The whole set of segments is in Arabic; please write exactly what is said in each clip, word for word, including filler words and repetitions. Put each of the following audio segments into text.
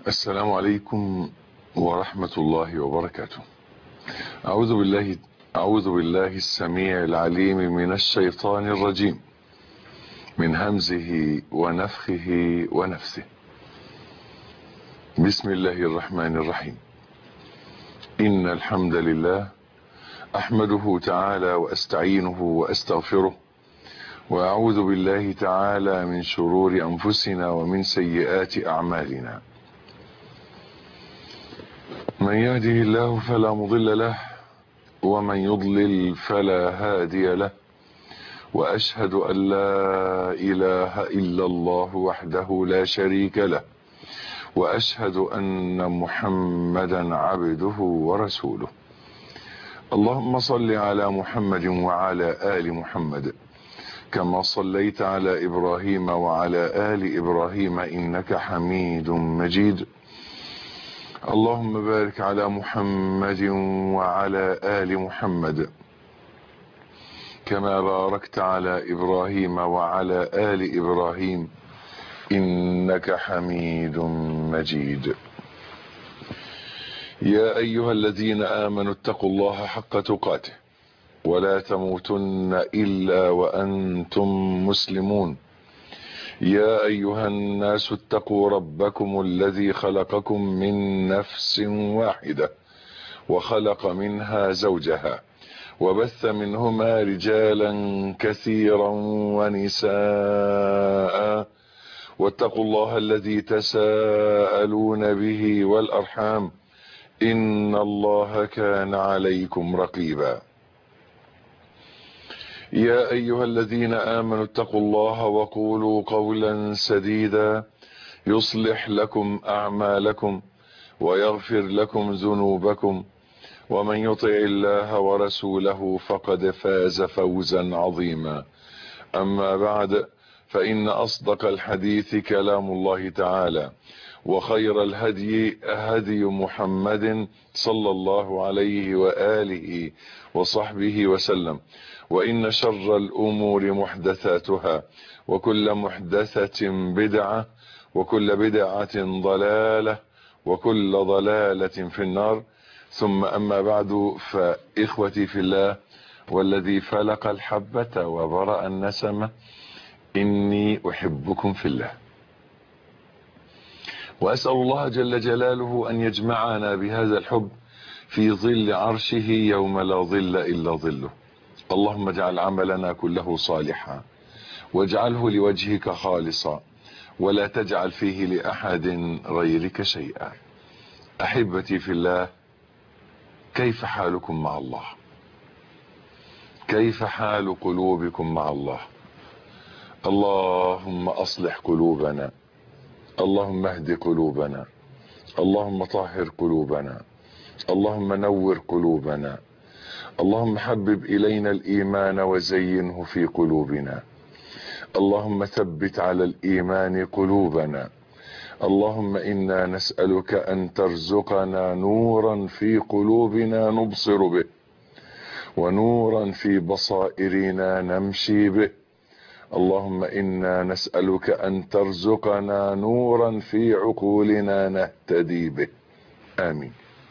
السلام عليكم ورحمة الله وبركاته. أعوذ بالله أعوذ بالله السميع العليم من الشيطان الرجيم، من همزه ونفخه ونفثه. بسم الله الرحمن الرحيم. إن الحمد لله أحمده تعالى وأستعينه وأستغفره، وأعوذ بالله تعالى من شرور أنفسنا ومن سيئات أعمالنا. من يهده الله فلا مضل له، ومن يضلل فلا هادي له، وأشهد أن لا إله إلا الله وحده لا شريك له، وأشهد أن محمدا عبده ورسوله. اللهم صل على محمد وعلى آل محمد كما صليت على إبراهيم وعلى آل إبراهيم إنك حميد مجيد. اللهم بارك على محمد وعلى آل محمد كما باركت على إبراهيم وعلى آل إبراهيم إنك حميد مجيد. يا أيها الذين آمنوا اتقوا الله حق تقاته ولا تموتن إلا وأنتم مسلمون. يا أيها الناس اتقوا ربكم الذي خلقكم من نفس واحدة وخلق منها زوجها وبث منهما رجالا كثيرا ونساء، واتقوا الله الذي تساءلون به والأرحام إن الله كان عليكم رقيبا. يا أيها الذين آمنوا اتقوا الله وقولوا قولا سديدا يصلح لكم أعمالكم ويغفر لكم ذنوبكم، ومن يطع الله ورسوله فقد فاز فوزا عظيما. أما بعد، فإن أصدق الحديث كلام الله تعالى، وخير الهدي هدي محمد صلى الله عليه وآله وصحبه وسلم، وإن شر الأمور محدثاتها، وكل محدثة بدعة، وكل بدعة ضلالة، وكل ضلالة في النار. ثم أما بعد، فإخوتي في الله والذي فلق الحبة وبرأ النسمة، إني أحبكم في الله، وأسأل الله جل جلاله أن يجمعنا بهذا الحب في ظل عرشه يوم لا ظل إلا ظله. اللهم اجعل عملنا كله صالحا، واجعله لوجهك خالصا، ولا تجعل فيه لأحد غيرك شيئا. أحبتي في الله، كيف حالكم مع الله؟ كيف حال قلوبكم مع الله؟ اللهم أصلح قلوبنا، اللهم اهد قلوبنا، اللهم طهر قلوبنا، اللهم نور قلوبنا، اللهم حبب إلينا الإيمان وزينه في قلوبنا، اللهم ثبت على الإيمان قلوبنا. اللهم إنا نسألك أن ترزقنا نورا في قلوبنا نبصر به، ونورا في بصائرنا نمشي به. اللهم إنا نسألك أن ترزقنا نورا في عقولنا نهتدي به. آمين.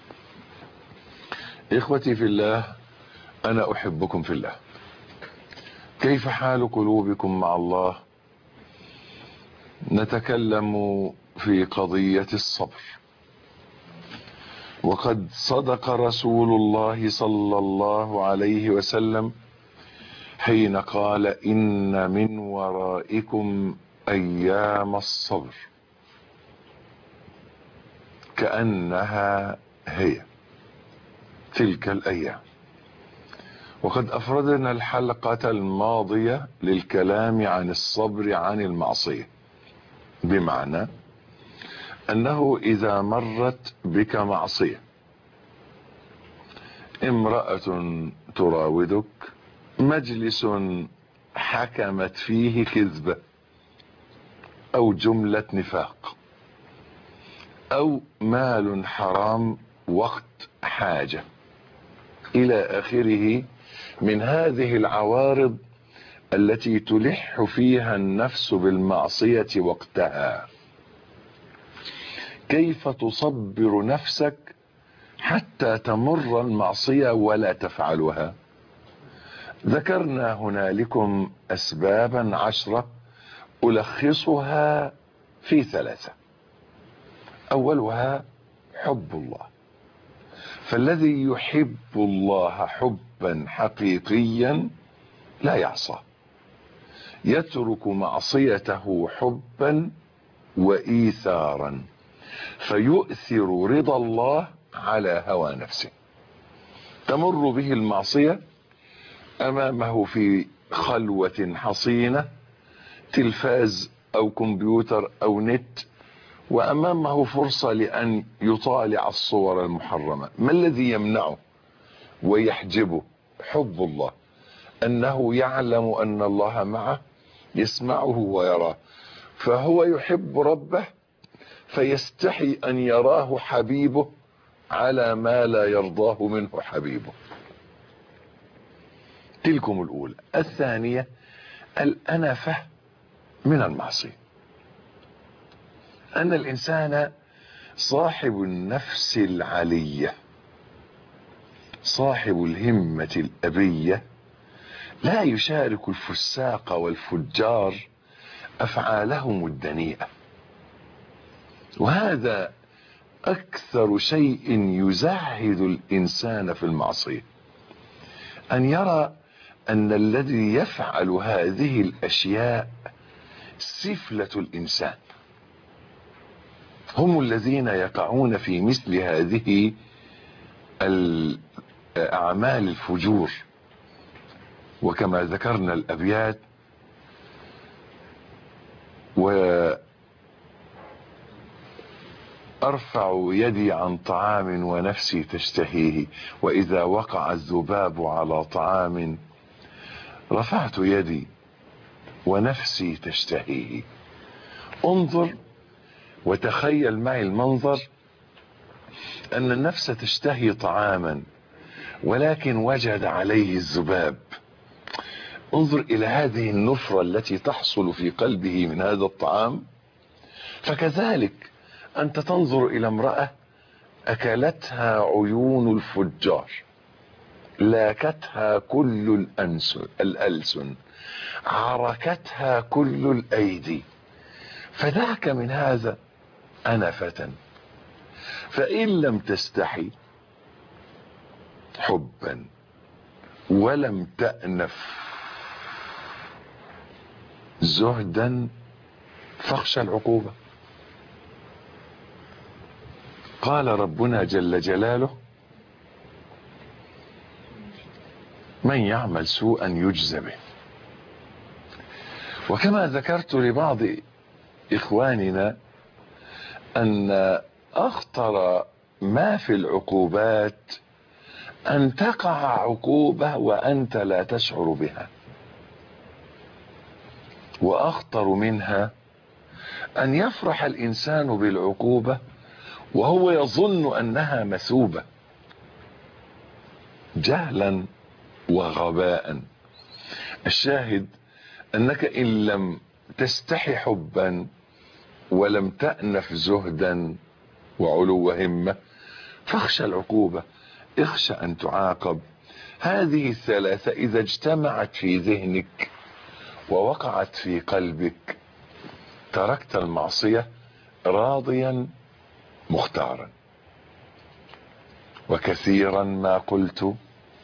إخوتي في الله، أنا أحبكم في الله. كيف حال قلوبكم مع الله؟ نتكلم في قضية الصبر، وقد صدق رسول الله صلى الله عليه وسلم حين قال: إن من ورائكم أيام الصبر كأنها هي تلك الأيام. وقد أفردنا الحلقة الماضية للكلام عن الصبر عن المعصية، بمعنى أنه إذا مرت بك معصية، امرأة تراودك، مجلس حكمت فيه كذبة أو جملة نفاق، أو مال حرام وقت حاجة، إلى آخره من هذه العوارض التي تلح فيها النفس بالمعصية وقتها، كيف تصبر نفسك حتى تمر المعصية ولا تفعلها؟ ذكرنا هنالكم أسبابا عشرة ألخصها في ثلاثة. أولها حب الله، فالذي يحب الله حبا حقيقيا لا يعصى، يترك معصيته حبا وإيثارا، فيؤثر رضا الله على هوى نفسه. تمر به المعصية أمامه في خلوة حصينة، تلفاز أو كمبيوتر أو نت، وأمامه فرصة لأن يطالع الصور المحرمة. ما الذي يمنعه ويحجبه؟ حب الله، أنه يعلم أن الله معه، يسمعه ويراه، فهو يحب ربه فيستحي أن يراه حبيبه على ما لا يرضاه منه حبيبه. تلكم الأولى. الثانية الأنفة من المعصية، أن الإنسان صاحب النفس العلية، صاحب الهمة الأبية، لا يشارك الفساق والفجار أفعالهم الدنيئة. وهذا أكثر شيء يزهد الإنسان في المعصية، أن يرى أن الذي يفعل هذه الأشياء سفلة الإنسان، هم الذين يقعون في مثل هذه الأعمال الفجور. وكما ذكرنا الأبيات: وأرفع يدي عن طعام ونفسي تشتهيه، وإذا وقع الذباب على طعام رفعت يدي ونفسي تشتهيه. انظر وتخيل معي المنظر، أن النفس تشتهي طعاما ولكن وجد عليه الذباب. انظر إلى هذه النفرة التي تحصل في قلبه من هذا الطعام. فكذلك أنت تنظر إلى امرأة أكلتها عيون الفجار، لاكتها كل الألسن، عركتها كل الأيدي، فدعك من هذا أنفة. فإن لم تستحي حبا ولم تأنف زهدا فاخشى العقوبة. قال ربنا جل جلاله: من يعمل سوءا يجزى به. وكما ذكرت لبعض إخواننا أن أخطر ما في العقوبات أن تقع عقوبة وأنت لا تشعر بها، وأخطر منها أن يفرح الإنسان بالعقوبة وهو يظن أنها مثوبة، جهلا وغباء. الشاهد أنك إن لم تستحي حبا ولم تأنف زهدا وعلو همة فاخشى العقوبة، اخشى أن تعاقب. هذه الثلاثة إذا اجتمعت في ذهنك ووقعت في قلبك تركت المعصية راضيا مختارا. وكثيرا ما قلت: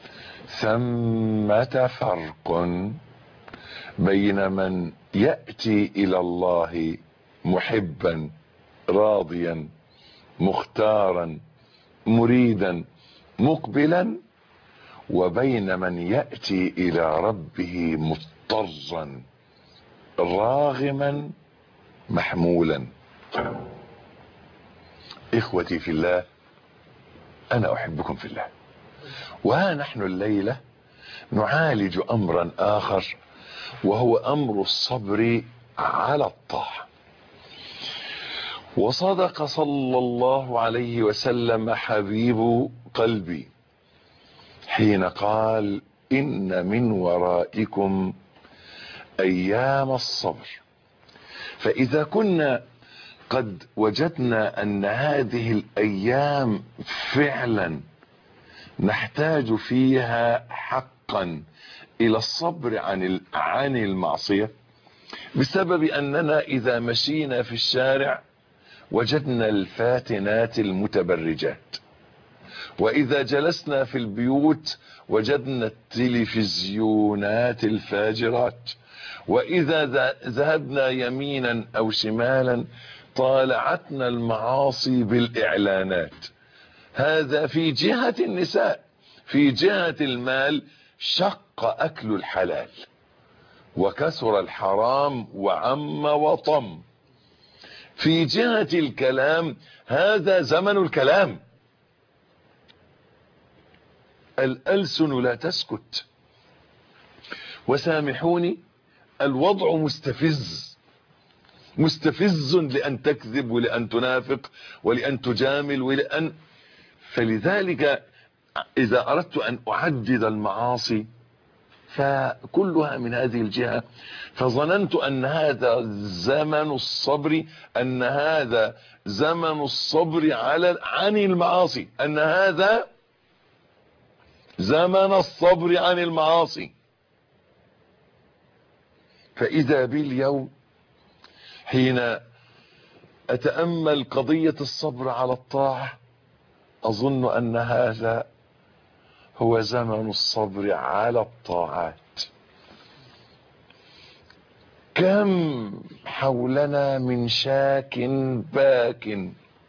ثمة فرق بين من يأتي إلى الله محبا راضيا مختارا مريدا مقبلا، وبين من يأتي إلى ربه مضطرا راغما محمولا. إخوتي في الله، أنا أحبكم في الله، وها نحن الليلة نعالج أمرا آخر، وهو أمر الصبر على الطاعة. وصدق صلى الله عليه وسلم حبيب قلبي حين قال: إن من ورائكم أيام الصبر، فإذا كنا قد وجدنا أن هذه الأيام فعلا نحتاج فيها حقا إلى الصبر عن عن المعصية، بسبب أننا إذا مشينا في الشارع وجدنا الفاتنات المتبرجات، وإذا جلسنا في البيوت وجدنا التلفزيونات الفاجرات، وإذا ذهبنا يمينا أو شمالا طالعتنا المعاصي بالإعلانات. هذا في جهة النساء. في جهة المال شق أكل الحلال وكثر الحرام وعم وطم. في جهة الكلام هذا زمن الكلام، الألسن لا تسكت. وسامحوني الوضع مستفز، مستفز لأن تكذب ولأن تنافق ولأن تجامل ولأن، فلذلك إذا أردت أن أعدد المعاصي فكلها من هذه الجهة. فظننت أن هذا زمن الصبر، أن هذا زمن الصبر على عن المعاصي، أن هذا زمن الصبر عن المعاصي. فإذا باليوم حين أتأمل قضية الصبر على الطاعة أظن أن هذا هو زمن الصبر على الطاعات. كم حولنا من شاك باك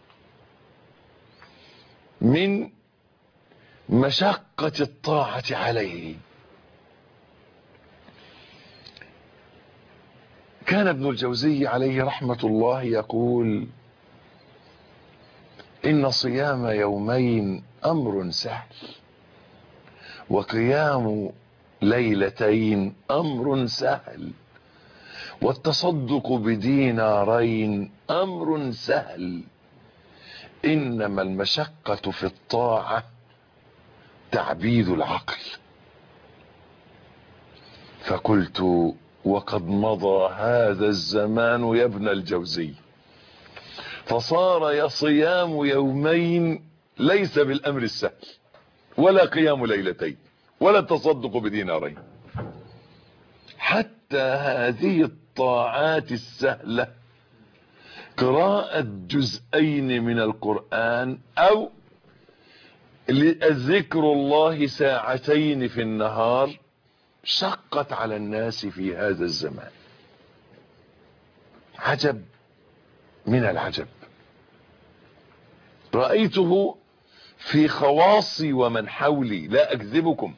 من مشقة الطاعة عليه. كان ابن الجوزي عليه رحمة الله يقول: إن صيام يومين أمر سهل، وقيام ليلتين أمر سهل، والتصدق بدينارين أمر سهل، إنما المشقة في الطاعة تعبيد العقل. فقلت: وقد مضى هذا الزمان يا ابن الجوزي، فصار صيام يومين ليس بالأمر السهل، ولا قيام ليلتين، ولا التصدق بدينارين. حتى هذه الطاعات السهلة، قراءة جزئين من القرآن أو ذكر الله ساعتين في النهار، شقت على الناس في هذا الزمان. عجب من العجب، رأيته في خواصي ومن حولي، لا أكذبكم،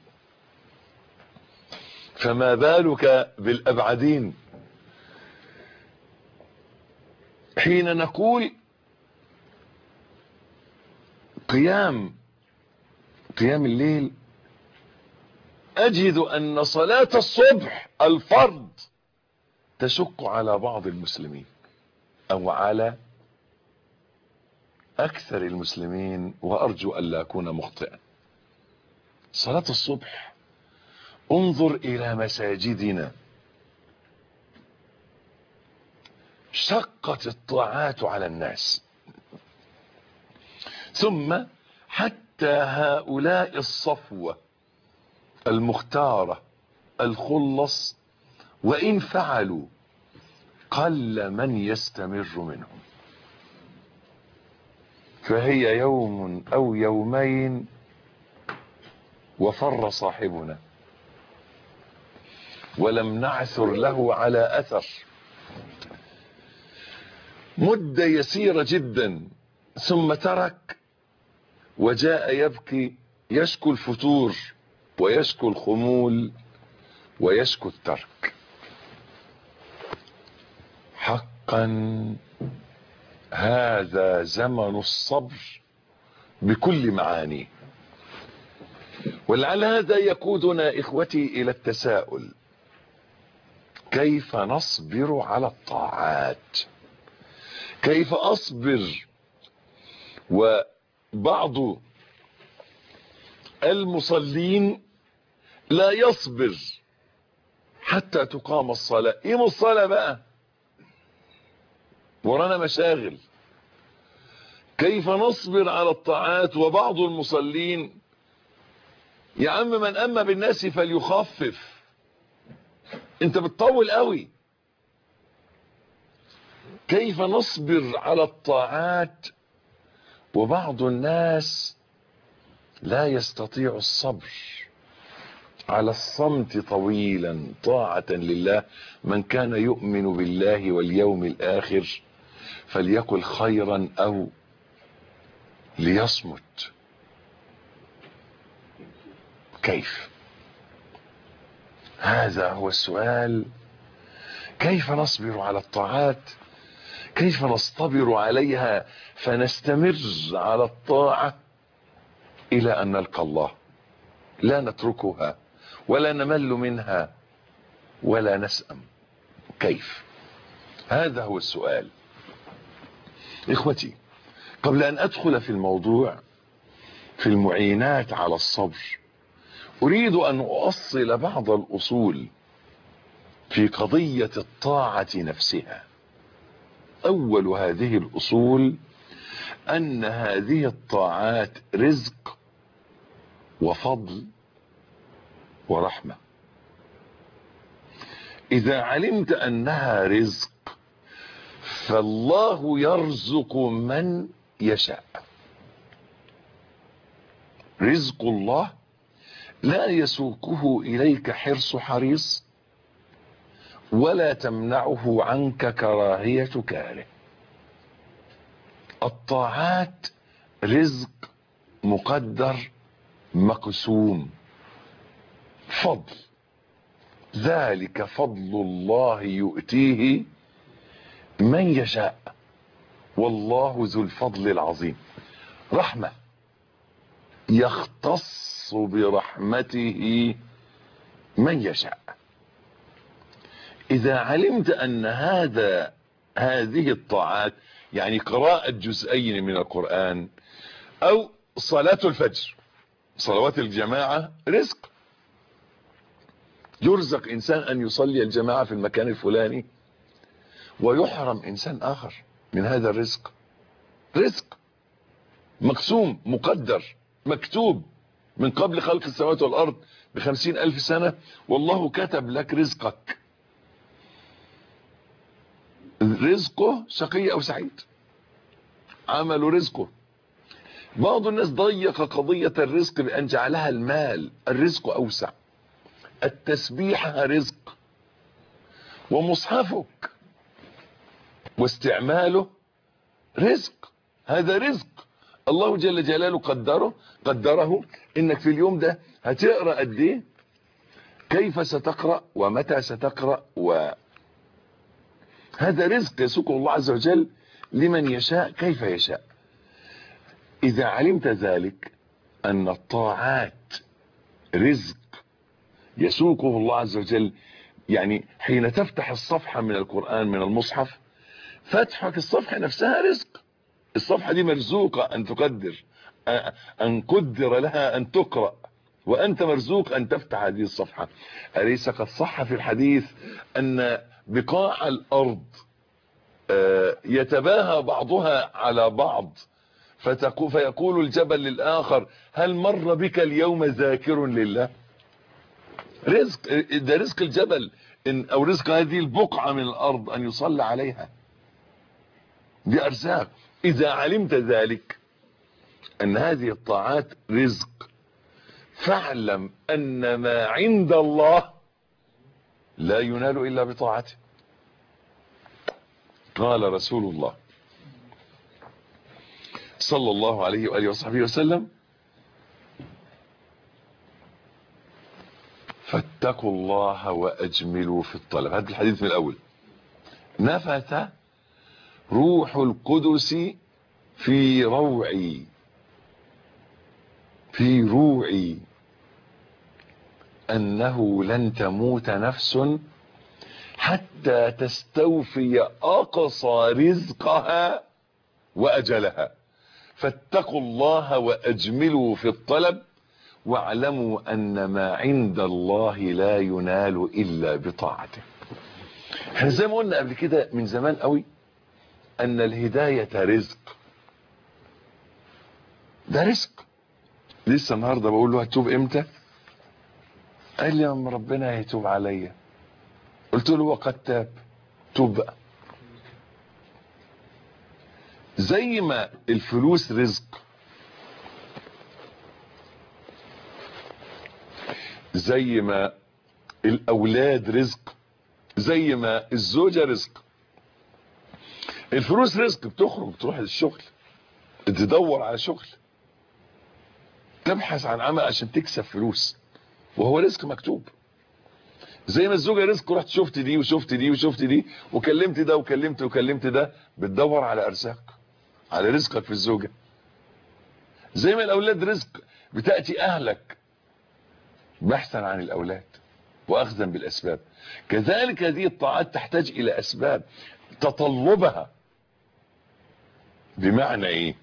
فما بالك بالأبعدين. حين نقول قيام قيام الليل، أجد أن صلاة الصبح الفرض تشق على بعض المسلمين أو على أكثر المسلمين، وأرجو أن لا أكون مخطئا. صلاة الصبح، انظر إلى مساجدنا، شقت الطاعات على الناس. ثم حتى هؤلاء الصفوة المختارة الخلص، وإن فعلوا قل من يستمر منهم، فهي يوم أو يومين وفر صاحبنا، ولم نعثر له على أثر. مدة يسيرة جدا ثم ترك، وجاء يبكي، يشكو الفتور ويشكو الخمول ويشكو الترك. حقا هذا زمن الصبر بكل معانيه. ولعل هذا يقودنا إخوتي إلى التساؤل: كيف نصبر على الطاعات؟ كيف أصبر؟ وبعض المصلين لا يصبر حتى تقام الصلاة. إيه الصلاة بقى؟ ورانا مشاغل. كيف نصبر على الطاعات وبعض المصلين يا عم من أما بالناس فليخفف، انت بتطول قوي. كيف نصبر على الطاعات وبعض الناس لا يستطيع الصبر على الصمت طويلا طاعة لله. من كان يؤمن بالله واليوم الآخر فليقل خيرا أو ليصمت. كيف؟ هذا هو السؤال. كيف نصبر على الطاعات؟ كيف نصطبر عليها فنستمر على الطاعة إلى أن نلقى الله، لا نتركها ولا نمل منها ولا نسأم؟ كيف؟ هذا هو السؤال. إخوتي، قبل أن أدخل في الموضوع في المعينات على الصبر، أريد أن أؤصل بعض الأصول في قضية الطاعة نفسها. أول هذه الأصول أن هذه الطاعات رزق وفضل ورحمة. إذا علمت أنها رزق فالله يرزق من يشاء. رزق الله لا يسوقه إليك حرص حريص ولا تمنعه عنك كراهية كاره. الطاعات رزق مقدر مقسوم، فضل، ذلك فضل الله يؤتيه من يشاء والله ذو الفضل العظيم. رحمة، يختص برحمته من يشاء. إذا علمت أن هذا هذه الطاعات، يعني قراءة جزئين من القرآن أو صلاة الفجر، صلوات الجماعة رزق. يرزق إنسان أن يصلي الجماعة في المكان الفلاني ويحرم إنسان آخر من هذا الرزق. رزق مقسوم مقدر مكتوب من قبل خلق السماوات والأرض بخمسين ألف سنة، والله كتب لك رزقك. رزقه شقي أو سعيد، عمل رزقه. بعض الناس ضيق قضية الرزق بأن جعلها المال. الرزق أوسع. التسبيحة رزق، ومصحفك واستعماله رزق. هذا رزق الله جل جلاله قدره قدره انك في اليوم ده هتقرأ قد ايه، كيف ستقرأ ومتى ستقرأ، وهذا رزق يسوقه الله عز وجل لمن يشاء كيف يشاء. إذا علمت ذلك أن الطاعات رزق يسوقه الله عز وجل، يعني حين تفتح الصفحة من القرآن من المصحف، فتحك الصفحة نفسها رزق. الصفحة دي مرزوقة أن تقدر، أن قدر لها أن تقرأ، وأنت مرزوق أن تفتح هذه الصفحة. أليس قد صح في الحديث أن بقاع الأرض يتباهى بعضها على بعض، فيقول الجبل للآخر هل مر بك اليوم ذاكر لله؟ رزق، ده رزق الجبل إن أو رزق هذه البقعة من الأرض أن يصلى عليها. دي أرزاق. إذا علمت ذلك أن هذه الطاعات رزق، فاعلم أن ما عند الله لا ينال إلا بطاعته. قال رسول الله صلى الله عليه وآله وصحبه وسلم فاتقوا الله وأجملوا في الطلب. هذا الحديث من الأول. نفث روح القدس في روعي في روعي أنه لن تموت نفس حتى تستوفي أقصى رزقها وأجلها. فاتقوا الله وأجملوا في الطلب واعلموا أن ما عند الله لا ينال إلا بطاعته. احنا زي ما قلنا قبل كده من زمان قوي ان الهداية رزق. ده رزق. لسه النهاردة بقول له هتوب امتى؟ قال لي يا ربنا هيتوب عليا. قلت له وقد تاب، توب بقى. زي ما الفلوس رزق، زي ما الاولاد رزق، زي ما الزوجة رزق. الفلوس رزق، بتخرج تروح للشغل، تدور على شغل، تبحث عن عمل عشان تكسب فلوس، وهو رزق مكتوب. زي ما الزوجة رزق، رحت شفت دي وشفت دي وشفت دي وكلمت ده وكلمت وكلمت ده، بتدور على ارزاق، على رزقك في الزوجة. زي ما الاولاد رزق، بتأتي اهلك بحثا عن الاولاد واخذا بالاسباب. كذلك هذه الطاعات تحتاج الى اسباب تطلبها. بمعنى ايه؟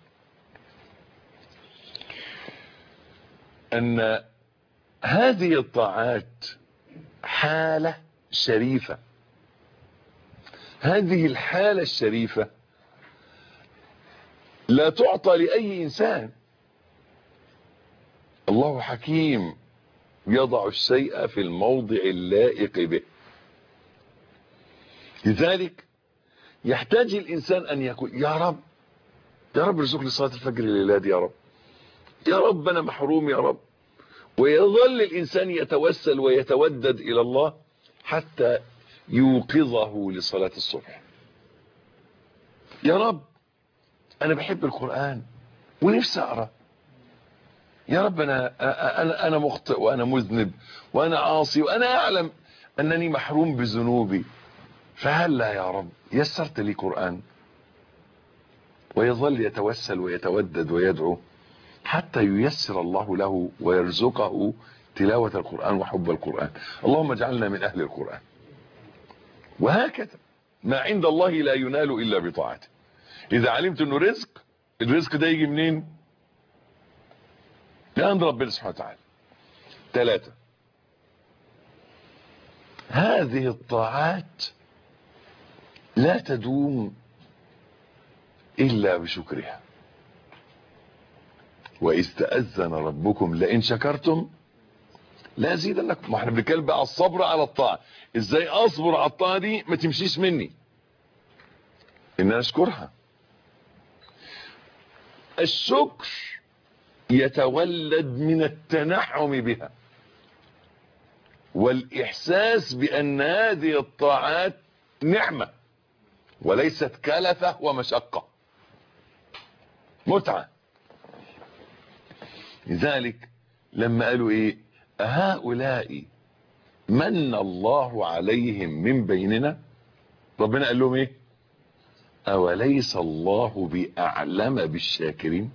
ان هذه الطاعات حالة شريفة. هذه الحالة الشريفة لا تعطى لأي إنسان. الله حكيم يضع الشيء في الموضع اللائق به. لذلك يحتاج الإنسان أن يقول يا رب، يا رب ارزقني صلاة الفجر لليلاد، يا رب، يا رب أنا محروم، يا رب. ويظل الإنسان يتوسل ويتودد إلى الله حتى يوقظه لصلاة الصبح. يا رب أنا بحب القرآن ونفسي أقرأ. يا رب أنا أنا أنا مخطئ وأنا مذنب وأنا عاصي وأنا أعلم أنني محروم بذنوبي، فهلا يا رب يسرت لي قرآن. ويظل يتوسل ويتودد ويدعو حتى ييسر الله له ويرزقه تلاوة القرآن وحب القرآن. اللهم اجعلنا من أهل القرآن. وهكذا ما عند الله لا ينال إلا بطاعته. إذا علمت أنه رزق، الرزق ده يجي منين؟ من عند ربنا سبحانه وتعالى. ثلاثة، هذه الطاعات لا تدوم إلا بشكرها. وإذ تأذن ربكم لئن شكرتم لا أزيدنكم. ما احنا بنتكلم بقى الصبر على الطاعة. ازاي اصبر على الطاعة دي ما تمشيش مني؟ ان انا اشكرها. الشكر يتولد من التنعم بها والاحساس بان هذه الطاعات نعمة وليست كلفة ومشقة، متعة. لذلك لما قالوا ايه هؤلاء من الله عليهم من بيننا، ربنا قال لهم ايه؟ اوليس الله باعلم بالشاكرين.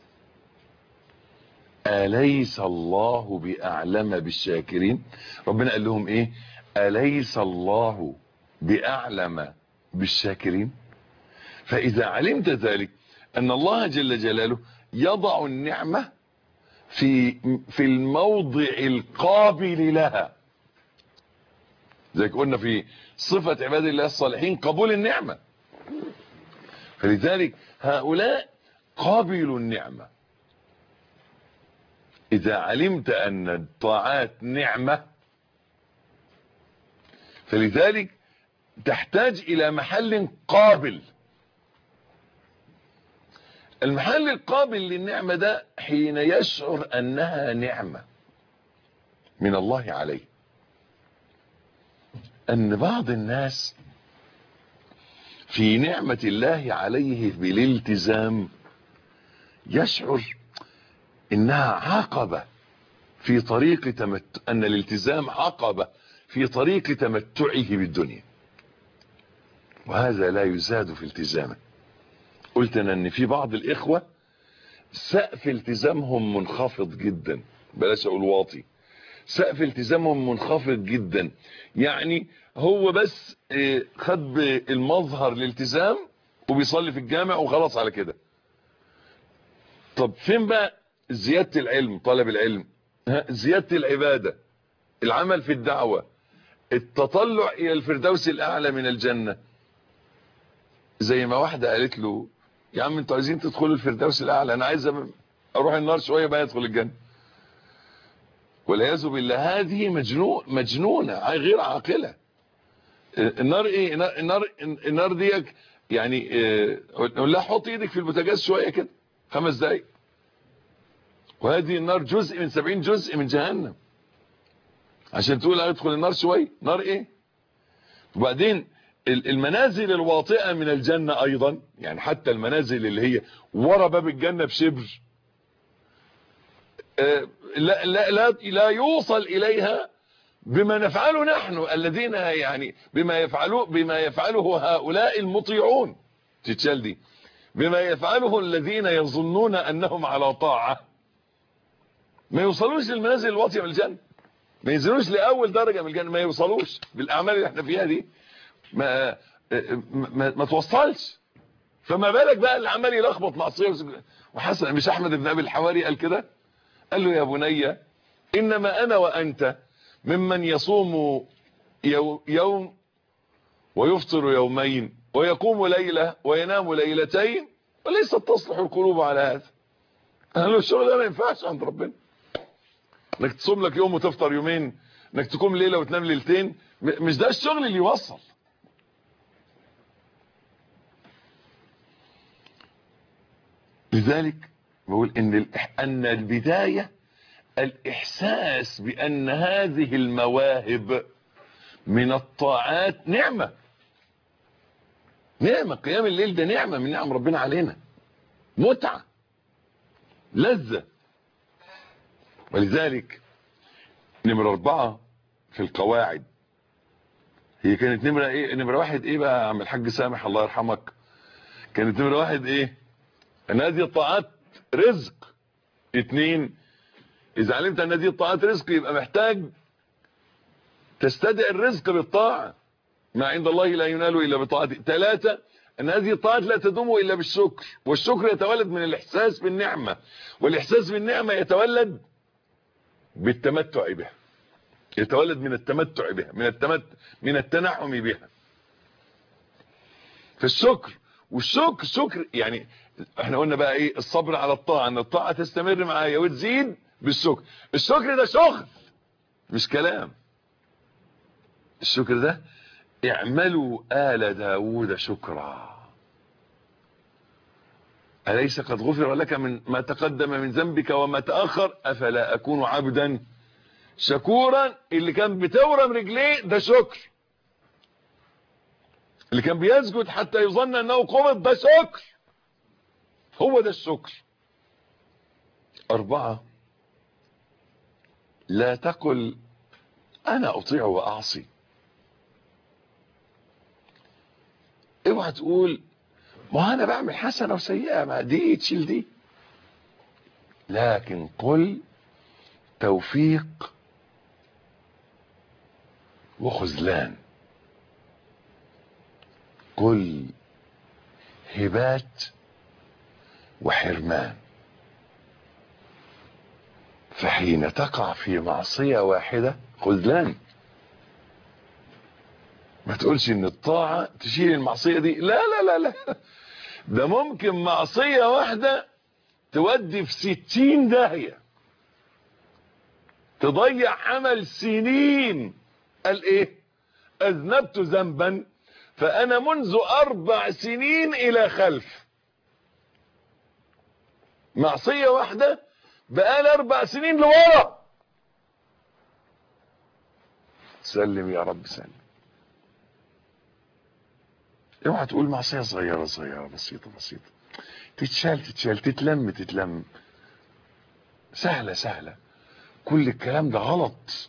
اليس الله باعلم بالشاكرين. ربنا قال لهم ايه؟ اليس الله باعلم بالشاكرين. فاذا علمت ذلك ان الله جل جلاله يضع النعمة في في الموضع القابل لها، زي قلنا في صفة عباد الله الصالحين قبول النعمة. فلذلك هؤلاء قابلوا النعمة. إذا علمت أن الطاعات نعمة فلذلك تحتاج إلى محل قابل. المحل القابل للنعمة ده حين يشعر أنها نعمة من الله عليه. أن بعض الناس في نعمة الله عليه بالالتزام يشعر انها عقبة في طريق تمت... ان الالتزام عقبة في طريق تمتعه بالدنيا، وهذا لا يزاد في التزامه. قلت انا ان في بعض الاخوة سقف التزامهم منخفض جدا، بلاش اقول واطي، سقف التزامهم منخفض جدا. يعني هو بس خد المظهر الالتزام وبيصلي في الجامع وخلاص على كده. طب فين بقى زيادة العلم، طلب العلم، زيادة العبادة، العمل في الدعوة، التطلع الى الفردوس الاعلى من الجنة، زي ما واحدة قالت له يا عم انتوا عايزين تدخلوا الفردوس الاعلى، انا عايز اروح النار شوية بقى ادخل الجنة. والعياذ بالله هذه مجنون مجنونة غير عاقلة. النار ايه؟ النار النار ديك يعني نقول لها حط ايدك في البوتاجاز شوية كده خمس دقايق، وهذه النار جزء من سبعين جزء من جهنم، عشان تقول ادخل النار شوية. نار ايه؟ وبعدين المنازل الواطئة من الجنة ايضا، يعني حتى المنازل اللي هي ورا باب الجنة بشبر لا, لا, لا, لا يوصل اليها بما نفعله نحن الذين يعني بما يفعلوه بما يفعله هؤلاء المطيعون. تتشال دي بما يفعله الذين يظنون انهم على طاعة، ما يوصلوش للمنازل الواطية من الجنة، ما ينزلوش لاول درجة من الجنة، ما يوصلوش بالاعمال اللي احنا فيها دي، ما ما, ما توصلش. فما بالك بقى اللي عمال يلخبط معصيه. وحسن مش احمد بن ابي الحواري قال كده؟ قال له يا بني انما انا وانت ممن يصوم يوم ويفطر يومين ويقوم ليلة وينام ليلتين وليست تصلح القلوب على هذا. قال له الشغل ده ما ينفعش عند ربنا، انك تصوم لك يوم وتفطر يومين، انك تقوم ليلة وتنام ليلتين، مش ده الشغل اللي يوصل. لذلك بقول ان ان البداية الاحساس بان هذه المواهب من الطاعات نعمة. نعمة قيام الليل ده نعمة من نعم ربنا علينا، متعة لذة. ولذلك نمرة اربعة في القواعد هي كانت نمرة ايه؟ نمرة واحد ايه بقى يا عم الحاج سامح الله يرحمك؟ كانت نمرة واحد ايه؟ ان هذه الطاعات رزق. اتنين، اذا علمت ان هذه الطاعات رزق يبقى محتاج تستدعي الرزق بالطاعة، ما عند الله لا ينال الا بطاعته. ثلاثة، ان هذه الطاعات لا تدوم الا بالشكر، والشكر يتولد من الاحساس بالنعمة، والاحساس بالنعمة يتولد بالتمتع بها، يتولد من التمتع بها، من التمت من التنعم بها. فالشكر، والشكر شكر يعني احنا قلنا بقى ايه؟ الصبر على الطاعة، ان الطاعة تستمر معايا وتزيد بالشكر. الشكر ده شغل مش كلام. الشكر ده اعملوا آل داود شكرا أليس قد غفر لك من ما تقدم من ذنبك وما تأخر أفلا أكون عبدا شكورا. اللي كان بتورم رجليه ده شكر، اللي كان بيسجد حتى يظن أنه قبض ده شكر، هو ده الشكر. أربعة، لا تقل أنا أطيع وأعصي. اوعى تقول ما انا بعمل حسنه وسيئه، ما دي تشيل دي. لكن قل توفيق وخذلان، قل هبات وحرمان. فحين تقع في معصيه واحده خذلان. ما تقولش ان الطاعة تشيل المعصية دي، لا لا لا لا، ده ممكن معصية واحدة تودي في ستين داهية، تضيع عمل سنين. قال ايه؟ اذنبت ذنبا فانا منذ اربع سنين الى خلف. معصية واحدة بقال اربع سنين لورا. سلم يا رب سلم. اوعى تقول معصية صغيرة صغيرة بسيطة بسيطة، تتشال تتشال، تتلم تتلم، سهلة سهلة. كل الكلام ده غلط.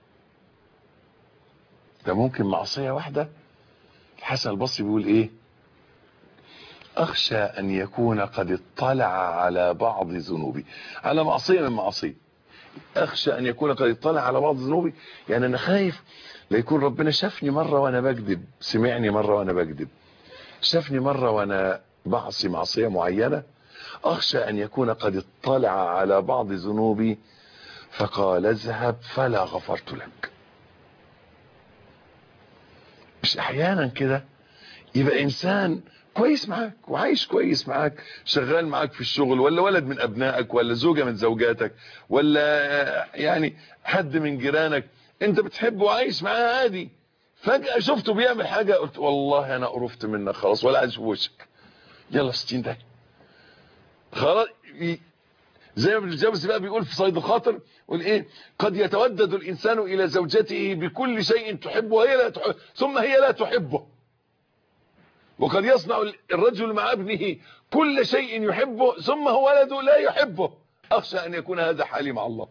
ده ممكن معصية واحدة. الحسن البصري بيقول ايه؟ اخشى ان يكون قد اطلع على بعض ذنوبي، على معصية من معصية. اخشى ان يكون قد اطلع على بعض ذنوبي، يعني انا خايف لا يكون ربنا شافني مرة وانا بكذب، سمعني مرة وانا بكذب، شافني مرة وانا بعصي معصية معينة. اخشى ان يكون قد اطلع على بعض ذنوبي فقال اذهب فلا غفرت لك. مش احيانا كده يبقى انسان كويس معاك وعايش كويس معاك، شغال معاك في الشغل، ولا ولد من ابنائك، ولا زوجة من زوجاتك، ولا يعني حد من جيرانك انت بتحبه وعايش معاه عادي، فجأة شفته بيعمل حاجة قلت والله انا قرفت منك خلاص ولا عايز اشوف وشك، يلا ستين ده خلاص. زي ما ابن الجوزي بقى بيقول في صيد الخاطر، يقول ايه؟ قد يتودد الانسان الى زوجته بكل شيء تحبه وهي لا تحب ثم هي لا تحبه، وقد يصنع الرجل مع ابنه كل شيء يحبه ثم هو ولده لا يحبه، اخشى ان يكون هذا حالي مع الله.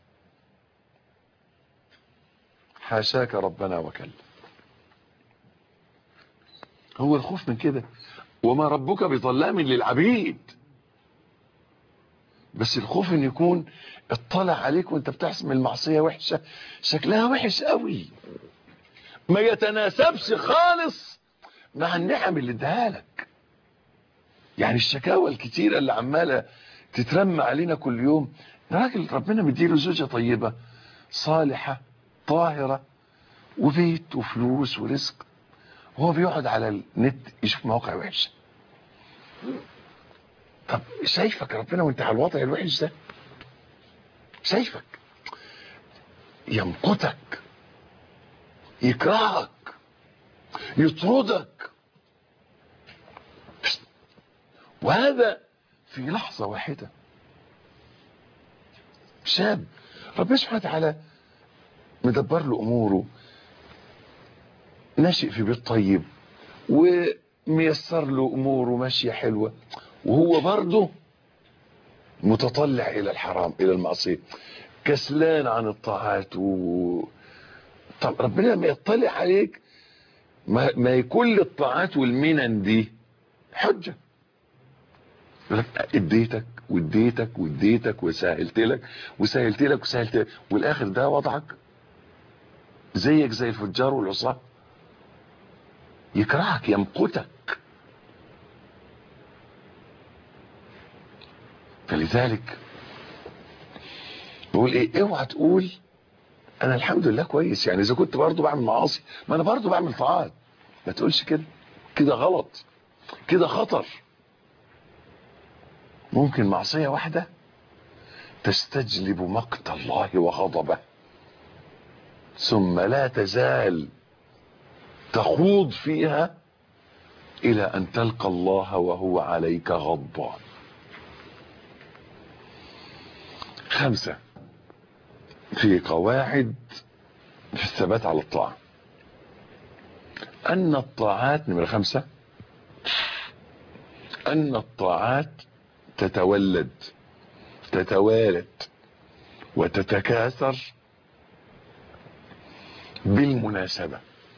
حاشاك ربنا وكلا. هو الخوف من كده، وما ربك بظلام للعبيد، بس الخوف ان يكون اطلع عليك وانت بتحسم المعصية وحشة، شكلها وحش قوي، ما يتناسبش خالص مع النعم اللي اداها لك. يعني الشكاوى الكتيرة اللي عمالة تترمى علينا كل يوم، راجل ربنا مديله زوجة طيبة صالحة طاهرة وبيت وفلوس ورزق، وهو بيقعد على النت يشوف مواقع وحشة. طب شايفك ربنا وانت على الوضع الوحش ده، شايفك يمقتك يكرهك يطردك، وهذا في لحظة واحدة. شاب ربنا سبحانه وتعالى مدبر له اموره، ناشئ في بيت طيب وميسر له اموره ماشيه حلوه، وهو برضه متطلع الى الحرام الى المعصيه، كسلان عن الطاعات و... طب ربنا لما يطلع عليك ما, ما كل الطاعات والمنن دي حجه، اديتك واديتك واديتك وسهلت لك وسهلت لك وسهلت لك، والاخر ده وضعك زيك زي الفجار والعصاه، يكرهك يمقتك. فلذلك بقول ايه؟ اوعى تقول انا الحمد لله كويس، يعني اذا كنت برضه بعمل معاصي ما انا برضه بعمل طاعات، ما تقولش كده، كده غلط، كده خطر. ممكن معصية واحدة تستجلب مقت الله وغضبه، ثم لا تزال تخوض فيها الى ان تلقى الله وهو عليك غضبان. خمسة في قواعد في الثبات على الطاعة، ان الطاعات نمرة خمسة ان الطاعات تتولد تتوالد وتتكاثر بالمناسبة.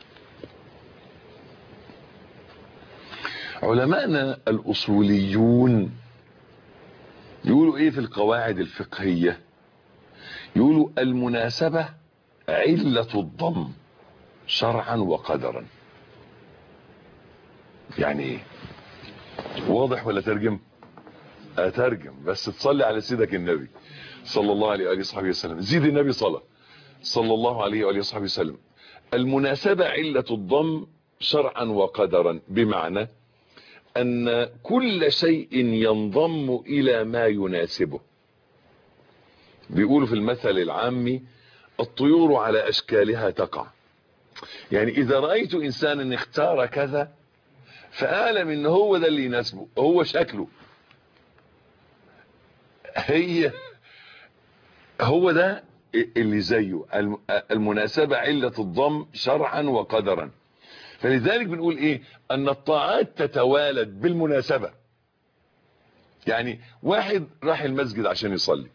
علماءنا الاصوليون يقولوا ايه في القواعد الفقهية؟ يقولوا المناسبة علة الضم شرعا وقدرا. يعني ايه؟ واضح ولا ترجم؟ اترجم بس تصلي على سيدك النبي صلى الله عليه وآله وصحبه وسلم، زيد النبي صلى صلى الله عليه وآله وصحبه وسلم. المناسبة علة الضم شرعا وقدرا، بمعنى ان كل شيء ينضم الى ما يناسبه. بيقولوا في المثل العامي الطيور على اشكالها تقع، يعني اذا رأيت انسانا اختار كذا فاعلم ان هو ده اللي يناسبه، هو شكله، هي هو ده اللي زيه. المناسبة علة الضم شرعا وقدرا. فلذلك بنقول ايه؟ ان الطاعات تتوالد بالمناسبة. يعني واحد راح المسجد عشان يصلي،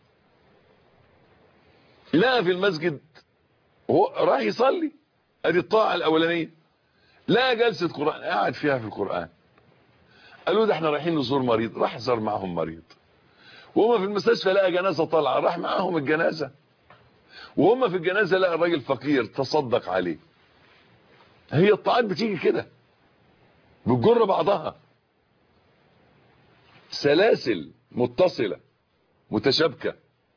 لقى في المسجد هو راح يصلي، ادي الطاعة الاولانية، لقى جلسة قرآن قاعد فيها في القرآن، قالوا ده احنا رايحين نزور مريض، راح زار معهم مريض. وهم في المستشفى لقى جنازة طالعة، راح معاهم الجنازة. وهم في الجنازة لقى الراجل فقير تصدق عليه. هي الطاعات بتيجي كده بتجر بعضها، سلاسل متصلة متشابكة.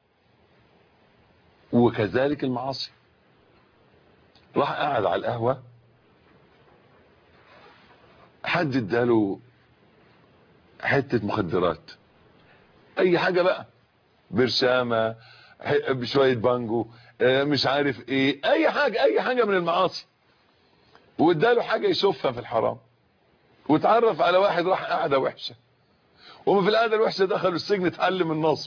وكذلك المعاصي، راح قاعد على القهوة حد اداله حتة مخدرات، اي حاجة بقى، برشامة، بشوية بانجو، مش عارف ايه، اي حاجة اي حاجة من المعاصي، واداله حاجة يشوفها في الحرام، واتعرف على واحد راح قاعدة وحشة، وما في القعدة الوحشة دخلوا السجن اتعلم النصب.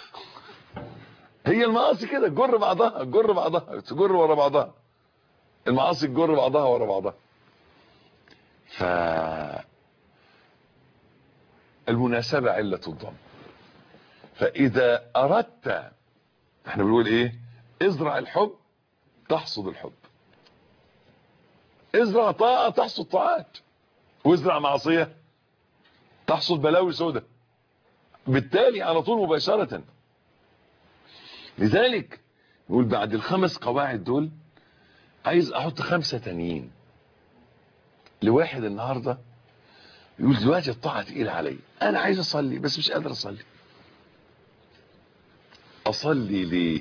هي المعاصي كده تجر بعضها تجر بعضها تجر ورا بعضها، المعاصي تجر بعضها ورا بعضها. ف المناسبة علة الضم. فاذا اردت، احنا بنقول ايه؟ ازرع الحب تحصد الحب، ازرع طاعة تحصد طاعات، وازرع معصية تحصد بلاوي سودة، بالتالي على طول مباشرة. لذلك نقول بعد الخمس قواعد دول عايز احط خمسة تانيين لواحد النهاردة يقول دلوقتي الطاعة تقيلة علي، انا عايز اصلي بس مش قادر اصلي. اصلي ليه؟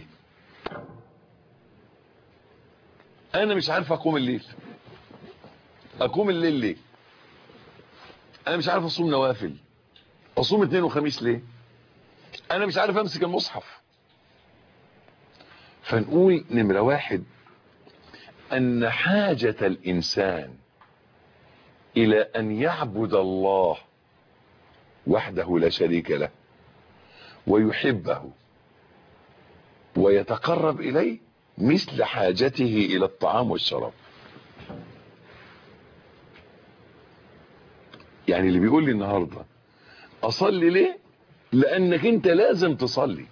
انا مش عارف اقوم الليل، اقوم الليل ليه؟ انا مش عارف اصوم نوافل، اصوم اثنين وخميس ليه؟ انا مش عارف امسك المصحف. فنقول نمرة واحد ان حاجة الانسان الى ان يعبد الله وحده لا شريك له ويحبه ويتقرب اليه مثل حاجته الى الطعام والشراب. يعني اللي بيقول لي النهاردة اصلي ليه؟ لانك انت لازم تصلي.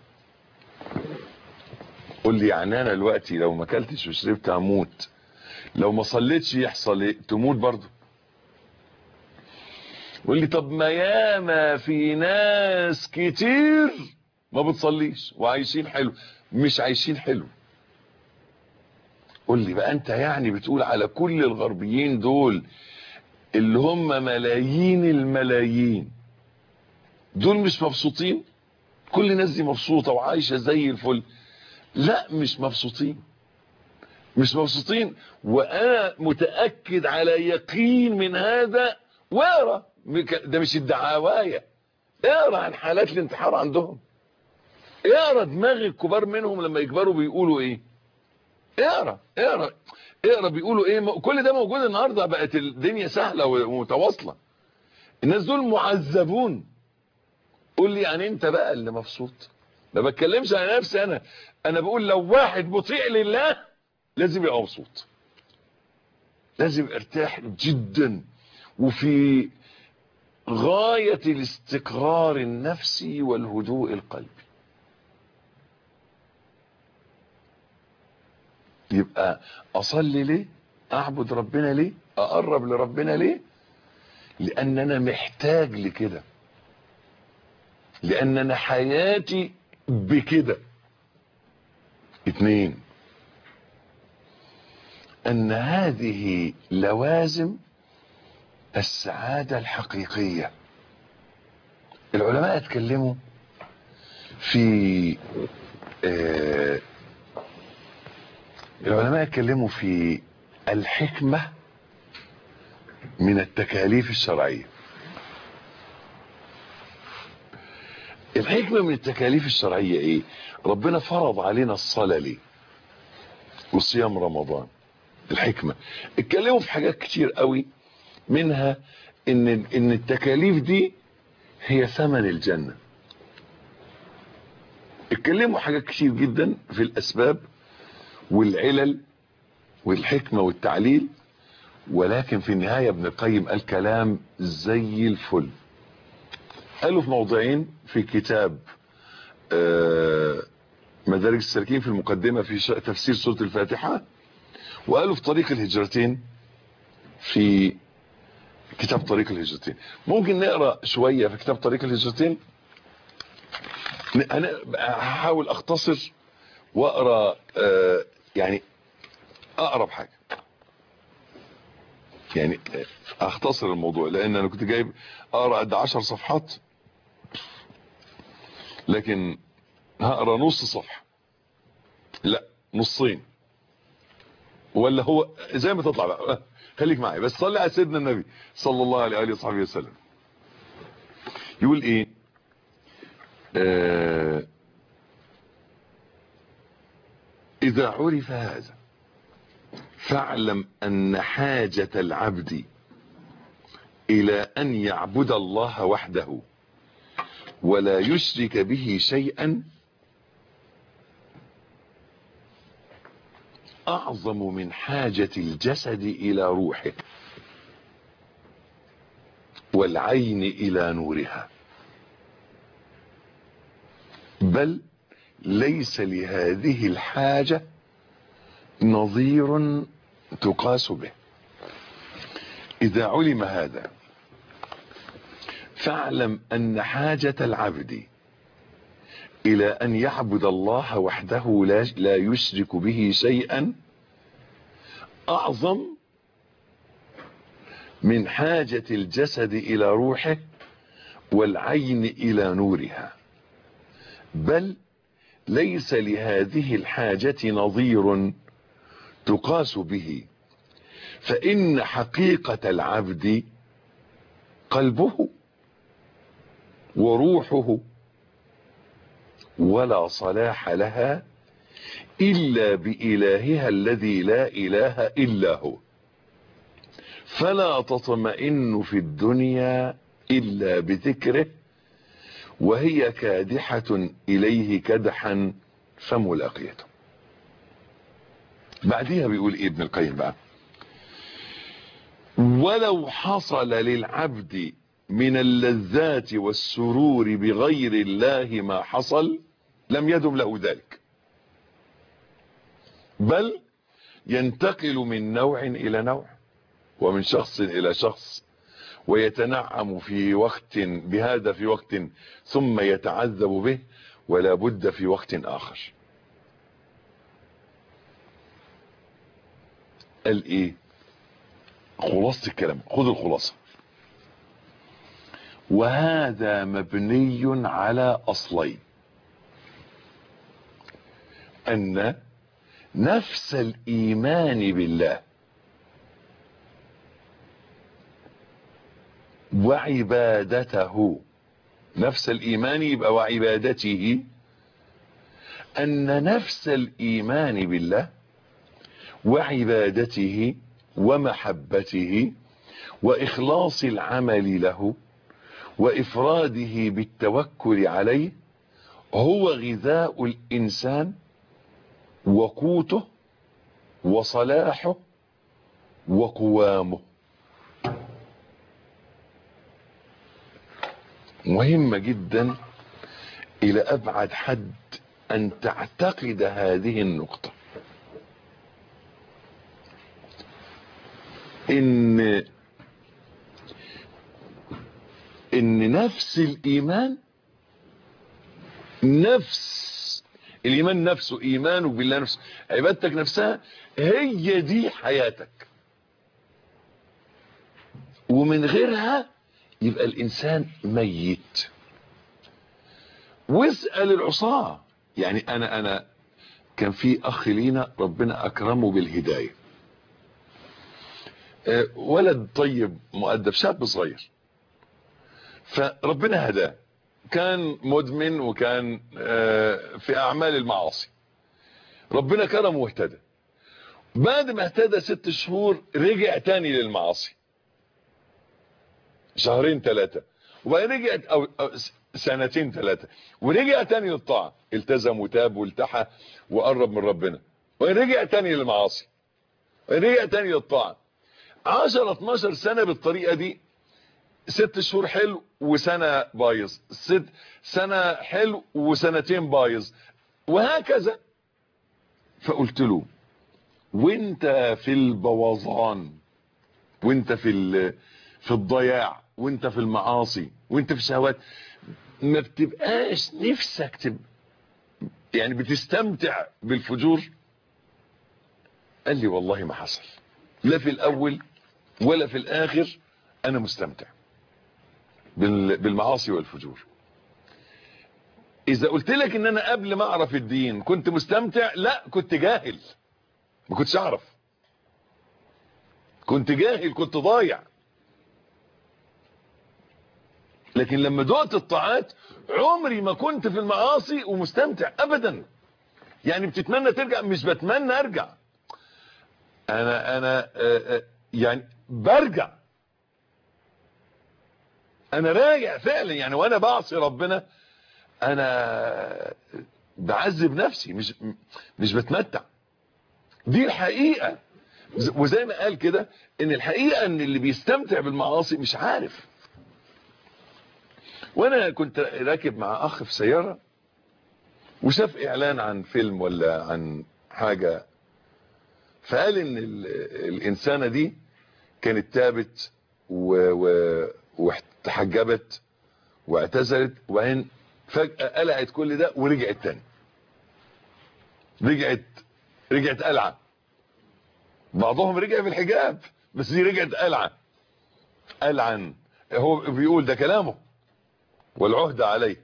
قول لي يعني انا دلوقتي لو ما اكلتش وشربت هموت، لو ما صليتش يحصل ايه؟ تموت برضه. قول لي طب ما ياما في ناس كتير ما بتصليش وعايشين حلو. مش عايشين حلو. قول لي بقى انت يعني بتقول على كل الغربيين دول اللي هم ملايين الملايين دول مش مبسوطين؟ كل الناس دي مبسوطة وعايشة زي الفل. لا مش مبسوطين، مش مبسوطين. وانا متأكد على يقين من هذا. واقرا، ده مش الدعاواية، اقرا عن حالات الانتحار عندهم، اقرا دماغ الكبار منهم لما يكبروا بيقولوا ايه، اقرا اقرا اقرا بيقولوا ايه. كل ده موجود النهارده، بقت الدنيا سهله ومتواصله. الناس دول معذبون. قول لي يعني انت بقى اللي مبسوط؟ ما بتكلمش على نفسي انا، انا بقول لو واحد مطيع لله لازم يبقى مبسوط، لازم ارتاح جدا وفي غايه الاستقرار النفسي والهدوء القلبي. يبقى اصلي ليه؟ اعبد ربنا ليه؟ اقرب لربنا ليه؟ لان انا محتاج لكده، لان انا حياتي بكده. اتنين، ان هذه لوازم السعادة الحقيقية. العلماء اتكلموا في آه العلماء اتكلموا في الحكمة من التكاليف الشرعية. الحكمة من التكاليف الشرعية ايه؟ ربنا فرض علينا الصلاة ليه؟ وصيام رمضان. الحكمة اتكلموا في حاجات كتير قوي، منها ان ان التكاليف دي هي ثمن الجنة. اتكلموا حاجات كتير جدا في الاسباب والعلل والحكمة والتعليل، ولكن في النهاية ابن القيم قال كلام زي الفل. قالوا في موضعين في كتاب مدارج السالكين في المقدمة في تفسير سورة الفاتحة، وقالوا في طريق الهجرتين في كتاب طريق الهجرتين. ممكن نقرأ شوية في كتاب طريق الهجرتين. انا هحاول اختصر واقرأ يعني اقرب حاجة، يعني اختصر الموضوع، لان انا كنت جايب اقرأ قد عشر صفحات، لكن هقرأ نص صفحة، لا نصين. ولا هو زي ما تطلع بقى، خليك معي بس صلي على سيدنا النبي صلى الله عليه وآله وصحبه وسلم. يقول ايه؟ آه اذا عرف هذا فاعلم ان حاجة العبد الى ان يعبد الله وحده ولا يشرك به شيئا اعظم من حاجة الجسد الى روحه والعين الى نورها، بل ليس لهذه الحاجة نظير تقاس به. إذا علم هذا فاعلم أن حاجة العبد إلى أن يعبد الله وحده لا يشرك به شيئا أعظم من حاجة الجسد إلى روحه والعين إلى نورها، بل ليس لهذه الحاجة نظير تقاس به. فإن حقيقة العبد قلبه وروحه، ولا صلاح لها إلا بإلهها الذي لا إله إلا هو، فلا تطمئن في الدنيا إلا بذكره، وهي كادحة إليه كدحا فملاقيته. بعدها بيقول إيه ابن القيم بقى؟ ولو حصل للعبد من اللذات والسرور بغير الله ما حصل لم يدم له ذلك، بل ينتقل من نوع إلى نوع ومن شخص إلى شخص، ويتنعم في وقت بهذا في وقت ثم يتعذب به ولا بد في وقت آخر. قال إيه؟ خلاصة الكلام، خذ الخلاصة. وهذا مبني على أصلين: أن نفس الإيمان بالله وعبادته، نفس الإيمان يبقى وعبادته، أن نفس الإيمان بالله وعبادته ومحبته وإخلاص العمل له وإفراده بالتوكل عليه هو غذاء الإنسان وقوته وصلاحه وقوامه. مهمة جدا إلى أبعد حد أن تعتقد هذه النقطة، إن إن نفس الإيمان، نفس الإيمان نفسه، إيمانك بالله نفسه، عبادتك نفسها، هي دي حياتك، ومن غيرها يبقى الإنسان ميت. واسأل العصاة. يعني أنا أنا كان في أخ لينا ربنا أكرمه بالهداية، ولد طيب مؤدب، شاب صغير، فربنا هداه، كان مدمن وكان في أعمال المعاصي، ربنا كرمه واهتدى. بعد ما اهتدى ست شهور رجع تاني للمعاصي، شهرين ثلاثة، وبعدين رجعت أو سنتين ثلاثة ورجع تاني للطاعة، التزم وتاب والتحى وقرب من ربنا، ورجع تاني للمعاصي، ورجع تاني للطاعة. عشرة اتناشر سنة بالطريقة دي، ست شهور حلو وسنة بايظ، ست سنة حلو وسنتين بايظ، وهكذا. فقلت له وانت في البوظان، وانت في في الضياع، وانت في المعاصي، وانت في الشهوات، ما بتبقاش نفسك تبقى يعني بتستمتع بالفجور؟ قال لي والله ما حصل، لا في الاول ولا في الاخر انا مستمتع بالمعاصي والفجور. اذا قلت لك ان انا قبل ما اعرف الدين كنت مستمتع، لا، كنت جاهل، ما كنتش اعرف. كنت جاهل، كنت ضايع. لكن لما دقت الطاعات عمري ما كنت في المعاصي ومستمتع ابدا. يعني بتتمنى ترجع؟ مش بتمنى ارجع، انا انا يعني برجع، انا راجع فعلا. يعني وانا بعصي ربنا انا بعذب نفسي، مش مش بتمتع. دي الحقيقة. وزي ما قال كده ان الحقيقة ان اللي بيستمتع بالمعاصي مش عارف. وانا كنت راكب مع اخ في سيارة وشاف اعلان عن فيلم ولا عن حاجة، فقال ان الانسانة دي كانت تابت وتحجبت واعتزلت، وبعدين فجأة قلعت كل ده ورجعت تاني. رجعت رجعت قلعة. بعضهم رجع بالحجاب بس دي رجعت قلعة. قلعا هو بيقول ده كلامه والعهد عليه.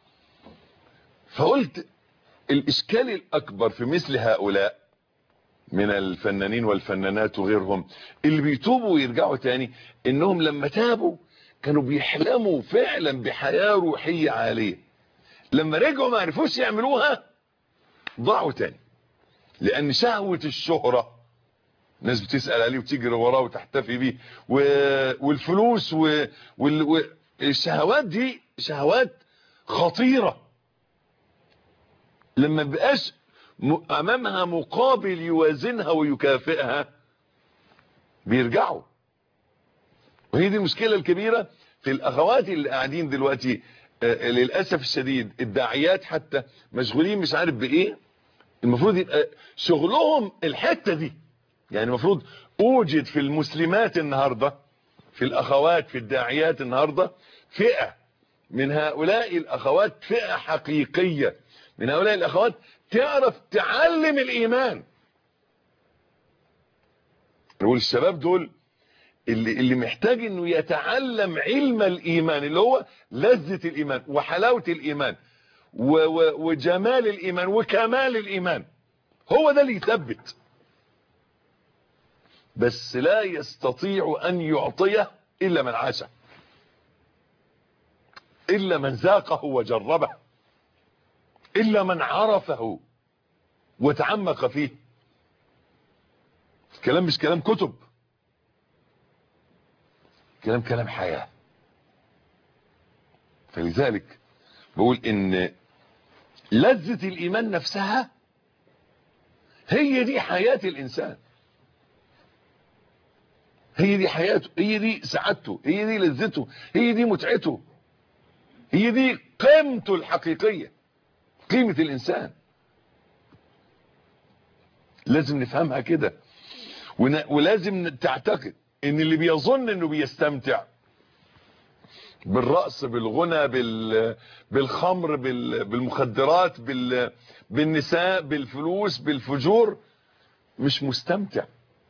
فقلت الاشكال الاكبر في مثل هؤلاء من الفنانين والفنانات وغيرهم اللي بيتوبوا ويرجعوا تاني، انهم لما تابوا كانوا بيحلموا فعلا بحياة روحية عالية. لما رجعوا ما عرفوش يعملوها ضاعوا تاني. لان شهوة الشهرة ناس بتسأل عليه وتجري وراه وتحتفي بيه، والفلوس والشهوات دي شهوات خطيرة. لما بقاش امامها مقابل يوازنها ويكافئها بيرجعوا. وهي دي المشكلة الكبيرة في الاخوات اللي قاعدين دلوقتي. آه للأسف الشديد الداعيات حتى مشغولين مش عارف بايه. المفروض يبقى شغلهم الحتة دي. يعني المفروض اوجد في المسلمات النهاردة، في الاخوات في الداعيات النهاردة فئة من هؤلاء الاخوات، فئة حقيقية من هؤلاء الاخوات تعرف تعلم الايمان. نقول الشباب دول اللي, اللي محتاج انه يتعلم علم الايمان، اللي هو لذة الايمان وحلاوة الايمان وجمال الايمان وكمال الايمان. هو ده اللي يثبت. بس لا يستطيع ان يعطيه الا من عاشه، الا من ذاقه وجربه، الا من عرفه وتعمق فيه. الكلام مش كلام كتب، كلام كلام حياة. فلذلك بقول ان لذة الايمان نفسها هي دي حياة الانسان، هي دي حياته، هي دي سعادته، هي دي لذته، هي دي متعته، هي دي قيمته الحقيقية، قيمة الانسان. لازم نفهمها كده. ولازم تعتقد ان اللي بيظن انه بيستمتع بالرقص بالغنى بالخمر بالمخدرات بالنساء بالفلوس بالفجور مش مستمتع.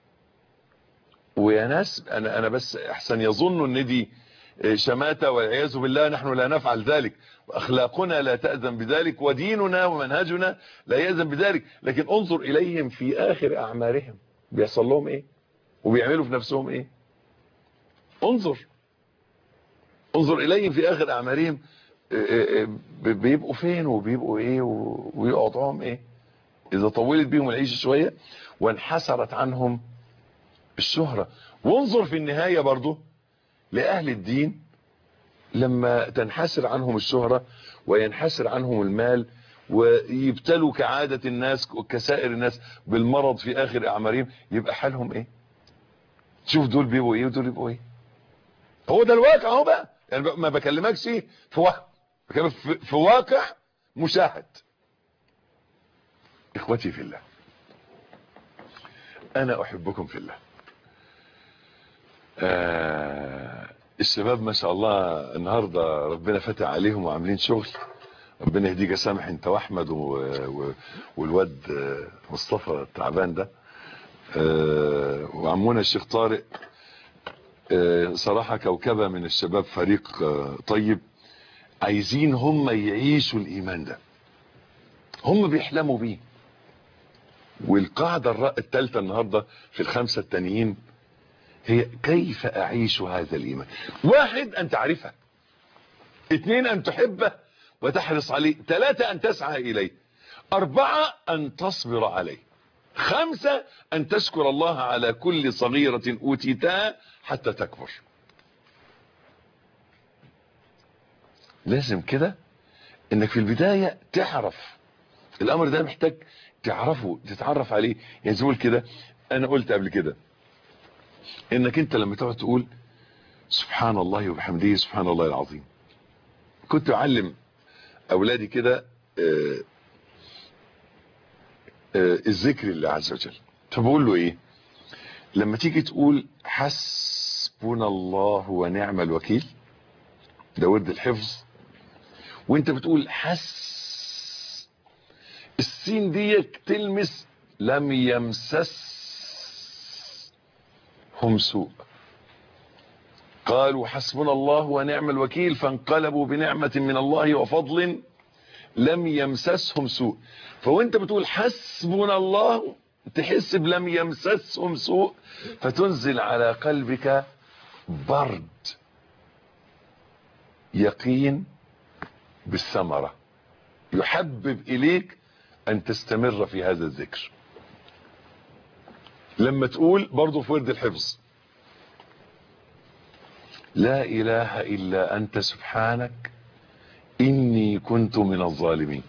ويا ناس انا انا بس احسن يظنوا ان دي شماتة والعياذ بالله. نحن لا نفعل ذلك، واخلاقنا لا تأذن بذلك، وديننا ومنهجنا لا يأذن بذلك. لكن انظر اليهم في اخر اعمارهم بيحصل لهم ايه وبيعملوا في نفسهم ايه. انظر انظر اليهم في اخر اعمارهم بيبقوا فين وبيبقوا ايه ويقعدهم ايه اذا طولت بيهم العيش شوية وانحسرت عنهم الشهرة. وانظر في النهاية برضو لأهل الدين لما تنحسر عنهم الشهرة وينحسر عنهم المال ويبتلوا كعادة الناس وكسائر الناس بالمرض في آخر أعمارهم، يبقى حالهم ايه؟ شوف دول بيبقوا ايه ودول بيبقوا ايه. هو ده الواقع اهو بقى. يعني ما بكلمكش في واقع، بكلمك في, في واقع مشاهد. اخوتي في الله، انا احبكم في الله. آه الشباب ما شاء الله النهاردة ربنا فتح عليهم وعاملين شغل. ربنا يهديك يا سامح انت واحمد و... و... والواد مصطفى التعبان ده. آه وعمونا الشيخ طارق. آه صراحة كوكبة من الشباب، فريق آه طيب. عايزين هم يعيشوا الايمان ده، هم بيحلموا بيه. والقاعدة الثالثة النهاردة في الخمسة التانيين هي كيف اعيش هذا الايمان. واحد ان تعرفه، اثنين ان تحبه وتحرص عليه، ثلاثة ان تسعى اليه، اربعة ان تصبر عليه، خمسة ان تشكر الله على كل صغيرة اوتيتها حتى تكبر. لازم كده انك في البداية تعرف الامر ده، محتاج تعرفه تتعرف عليه. يعني زول كده، انا قلت قبل كده انك انت لما تقعد تقول سبحان الله وبحمده سبحان الله العظيم. كنت اعلم اولادي كده آه آه الذكر لله عز وجل، فبقول له ايه لما تيجي تقول حسبنا الله ونعم الوكيل، ده ورد الحفظ، وانت بتقول حس، السين ديك تلمس لم يمسسهم سوء، قالوا حسبنا الله ونعم الوكيل فانقلبوا بنعمة من الله وفضل لم يمسسهم سوء. فوانت بتقول حسبنا الله تحس بلم يمسسهم سوء، فتنزل على قلبك برد يقين بالثمرة، يحبب اليك ان تستمر في هذا الذكر. لما تقول برضو في ورد الحفظ لا اله الا انت سبحانك اني كنت من الظالمين،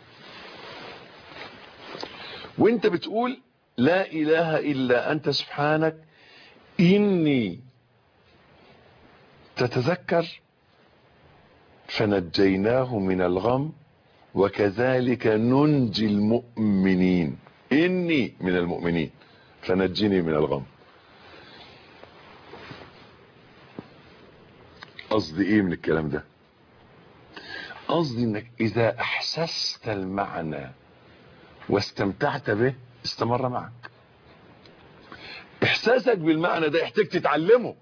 وانت بتقول لا اله الا انت سبحانك اني تتذكر فنجيناه من الغم وكذلك ننجي المؤمنين، اني من المؤمنين فنجني من الغم. قصدي ايه من الكلام ده؟ قصدي انك اذا احسست المعنى واستمتعت به استمر معك. احساسك بالمعنى ده يحتاج تتعلمه.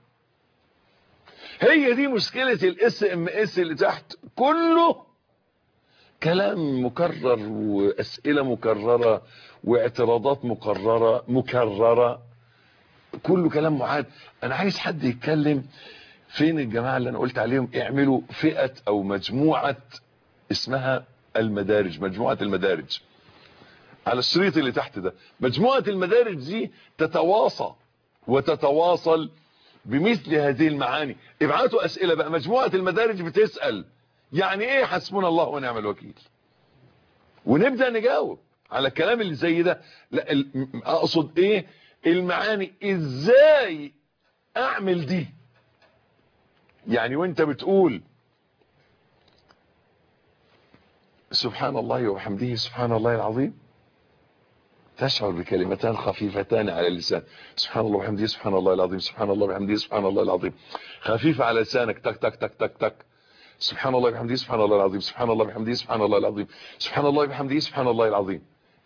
هي دي مشكلة الاس ام اس اللي تحت، كله كلام مكرر واسئلة مكررة واعتراضات مكررة مكررة، كله كلام معاد. انا عايز حد يتكلم. فين الجماعة اللي انا قلت عليهم اعملوا فئة او مجموعة اسمها المدارج، مجموعة المدارج على الشريط اللي تحت ده. مجموعة المدارج دي تتواصى وتتواصل بمثل هذه المعاني. ابعتوا اسئلة بقى. مجموعة المدارج بتسأل يعني ايه حسبنا الله ونعم الوكيل، ونبدأ نجاوب على الكلام اللي زي ده. لا اقصد ايه المعاني، ازاي اعمل دي. يعني وانت بتقول سبحان الله وبحمده سبحان الله العظيم تشعر بكلمتان خفيفتان على اللسان، سبحان الله وبحمده سبحان الله العظيم، سبحان الله وبحمده سبحان الله العظيم، خفيفة على لسانك، تك تك تك تك تك، سبحان الله وبحمده سبحان الله العظيم، سبحان الله وبحمده سبحان الله العظيم، سبحان الله وبحمده سبحان الله العظيم.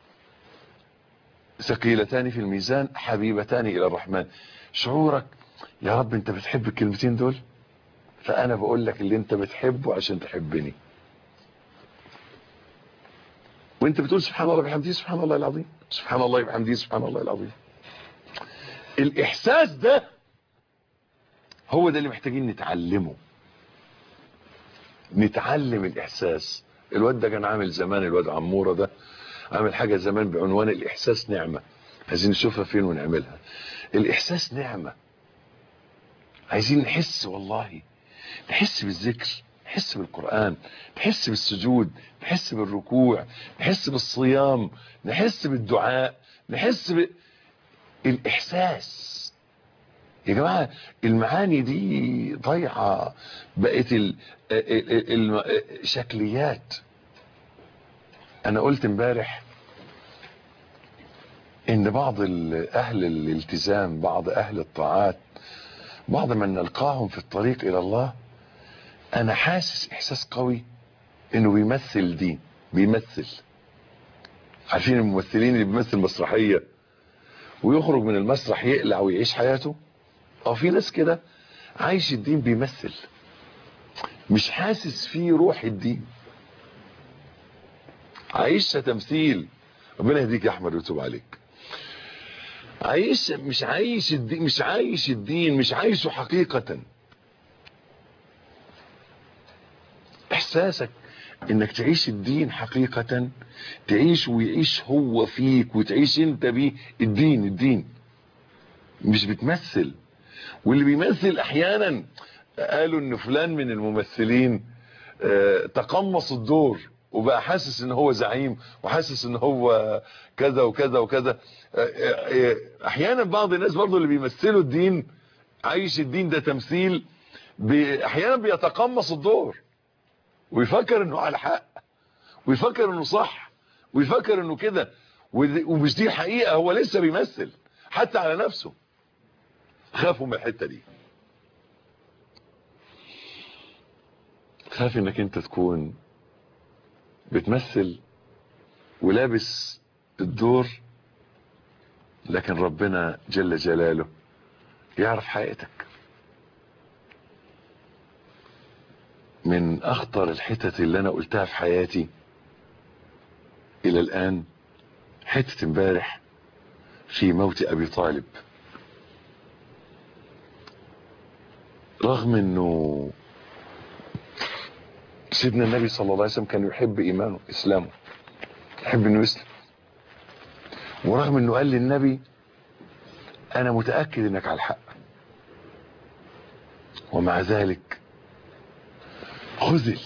ثقيلتان في الميزان حبيبتان الى الرحمن. شعورك يا رب انت بتحب الكلمتين دول، فانا بقول لك اللي انت بتحبه عشان تحبني. وانت بتقول سبحان الله وبحمده سبحان الله العظيم، سبحان الله وبحمده سبحان الله العظيم. الاحساس ده هو ده اللي محتاجين نتعلمه. نتعلم الاحساس. الواد ده كان عامل زمان، الواد عمورة ده عامل حاجة زمان بعنوان الاحساس نعمة، عايزين نشوفها فين ونعملها. الاحساس نعمة، عايزين نحس، والله نحس بالذكر، نحس بالقرآن، نحس بالسجود، نحس بالركوع، نحس بالصيام، نحس بالدعاء، نحس بالاحساس. يا جماعة المعاني دي ضايعة، بقت الشكليات. انا قلت امبارح ان بعض اهل الالتزام، بعض اهل الطاعات، بعض من نلقاهم في الطريق الى الله، انا حاسس احساس قوي انه بيمثل دين، بيمثل. عارفين الممثلين اللي بيمثل مسرحية ويخرج من المسرح يقلع ويعيش حياته؟ اه في ناس كده عايش الدين بيمثل، مش حاسس فيه روح الدين، عايشها تمثيل. ربنا يهديك يا احمد ويتوب عليك. عايش مش عايش الدين، مش عايش الدين، مش عايشه حقيقة. احساسك انك تعيش الدين حقيقة، تعيش ويعيش هو فيك وتعيش انت بيه الدين. الدين مش بتمثل. واللي بيمثل احيانا قالوا ان فلان من الممثلين اه تقمص الدور وبقى حاسس ان هو زعيم وحاسس ان هو كذا وكذا وكذا. اه اه احيانا بعض الناس برضو اللي بيمثلوا الدين، عايش الدين ده تمثيل، بي احيانا بيتقمص الدور ويفكر انه على حق ويفكر انه صح ويفكر انه كده، ومش دي حقيقة، هو لسه بيمثل حتى على نفسه. خافوا من الحتة دي. خاف انك انت تكون بتمثل ولابس الدور، لكن ربنا جل جلاله يعرف حقيقتك. من اخطر الحتت اللي انا قلتها في حياتي الى الان حتة امبارح في موت ابي طالب. رغم انه سيدنا النبي صلى الله عليه وسلم كان يحب ايمانه اسلامه، يحب انه يسلم، ورغم انه قال للنبي انا متأكد انك على الحق، ومع ذلك خذل،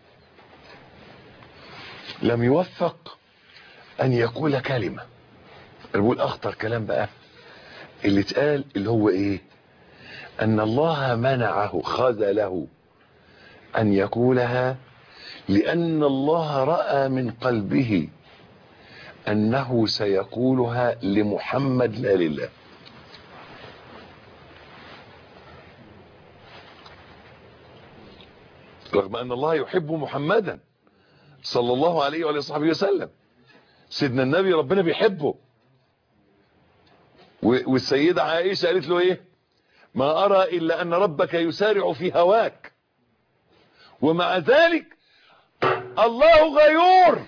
لم يوفق ان يقول كلمة. انا بقول اخطر كلام بقى اللي اتقال، اللي هو ايه؟ ان الله منعه، خذله ان يقولها، لان الله رأى من قلبه انه سيقولها لمحمد لا لله. رغم ان الله يحب محمدا صلى الله عليه وعلى صحبه وسلم، سيدنا النبي ربنا بيحبه، والسيدة عائشة قالت له ايه؟ ما ارى الا ان ربك يسارع في هواك، ومع ذلك الله غيور.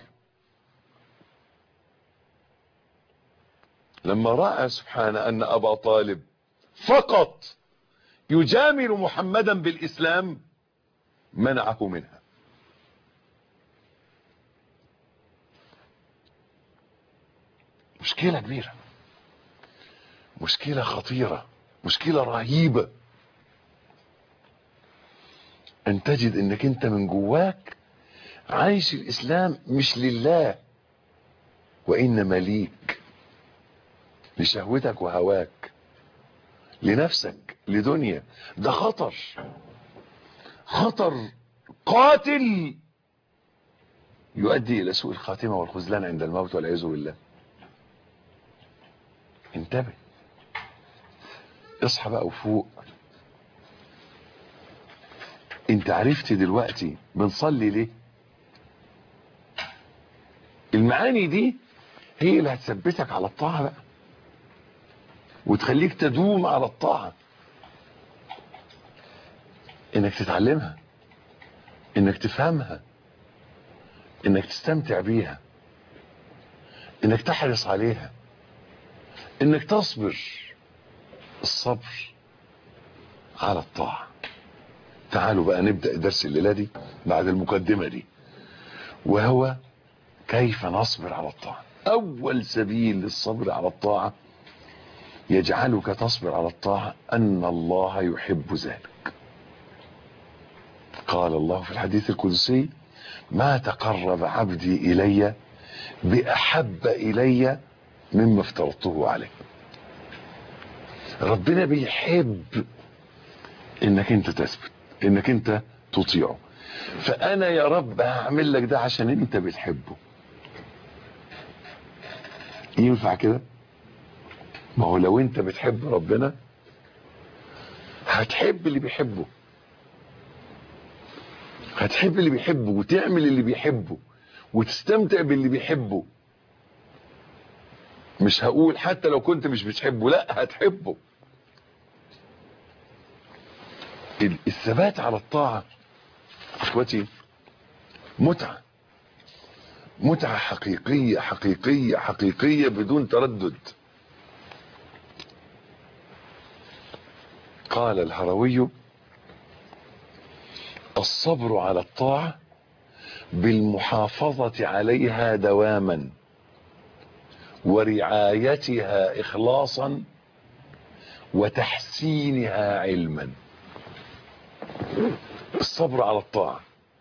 لما رأى سبحانه ان ابا طالب فقط يجامل محمدا بالاسلام منعه منها. مشكلة كبيرة، مشكلة خطيرة، مشكلة رهيبة، ان تجد انك انت من جواك عايش الاسلام مش لله وانما ليك، لشهوتك وهواك، لنفسك، لدنيا. ده خطر، خطر قاتل يؤدي الى سوء الخاتمة والخذلان عند الموت والعياذ بالله. انتبه، اصحى بقى وفوق. انت عرفت دلوقتي بنصلي ليه؟ المعاني دي هي اللي هتثبتك على الطاعة بقى وتخليك تدوم على الطاعة، انك تتعلمها، انك تفهمها، انك تستمتع بيها، انك تحرص عليها، انك تصبر. الصبر على الطاعة. تعالوا بقى نبدأ درس الليلة دي بعد المقدمة دي، وهو كيف نصبر على الطاعة. اول سبيل للصبر على الطاعة يجعلك تصبر على الطاعة ان الله يحب ذلك. قال الله في الحديث القدسي: ما تقرب عبدي الي باحب الي مما افترضته عليه. ربنا بيحب انك انت تثبت، انك انت تطيعه. فانا يا رب هعمل لك ده عشان انت بتحبه. ينفع كده؟ ما هو لو انت بتحب ربنا هتحب اللي بيحبه، هتحب اللي بيحبه وتعمل اللي بيحبه وتستمتع باللي بيحبه. مش هقول حتى لو كنت مش بتحبه، لا هتحبه. الثبات على الطاعة اخوتي متعة، متعة حقيقية حقيقية حقيقية بدون تردد. قال الهروي: الصبر على الطاعة بالمحافظة عليها دواما ورعايتها إخلاصا وتحسينها علما. الصبر على الطاعة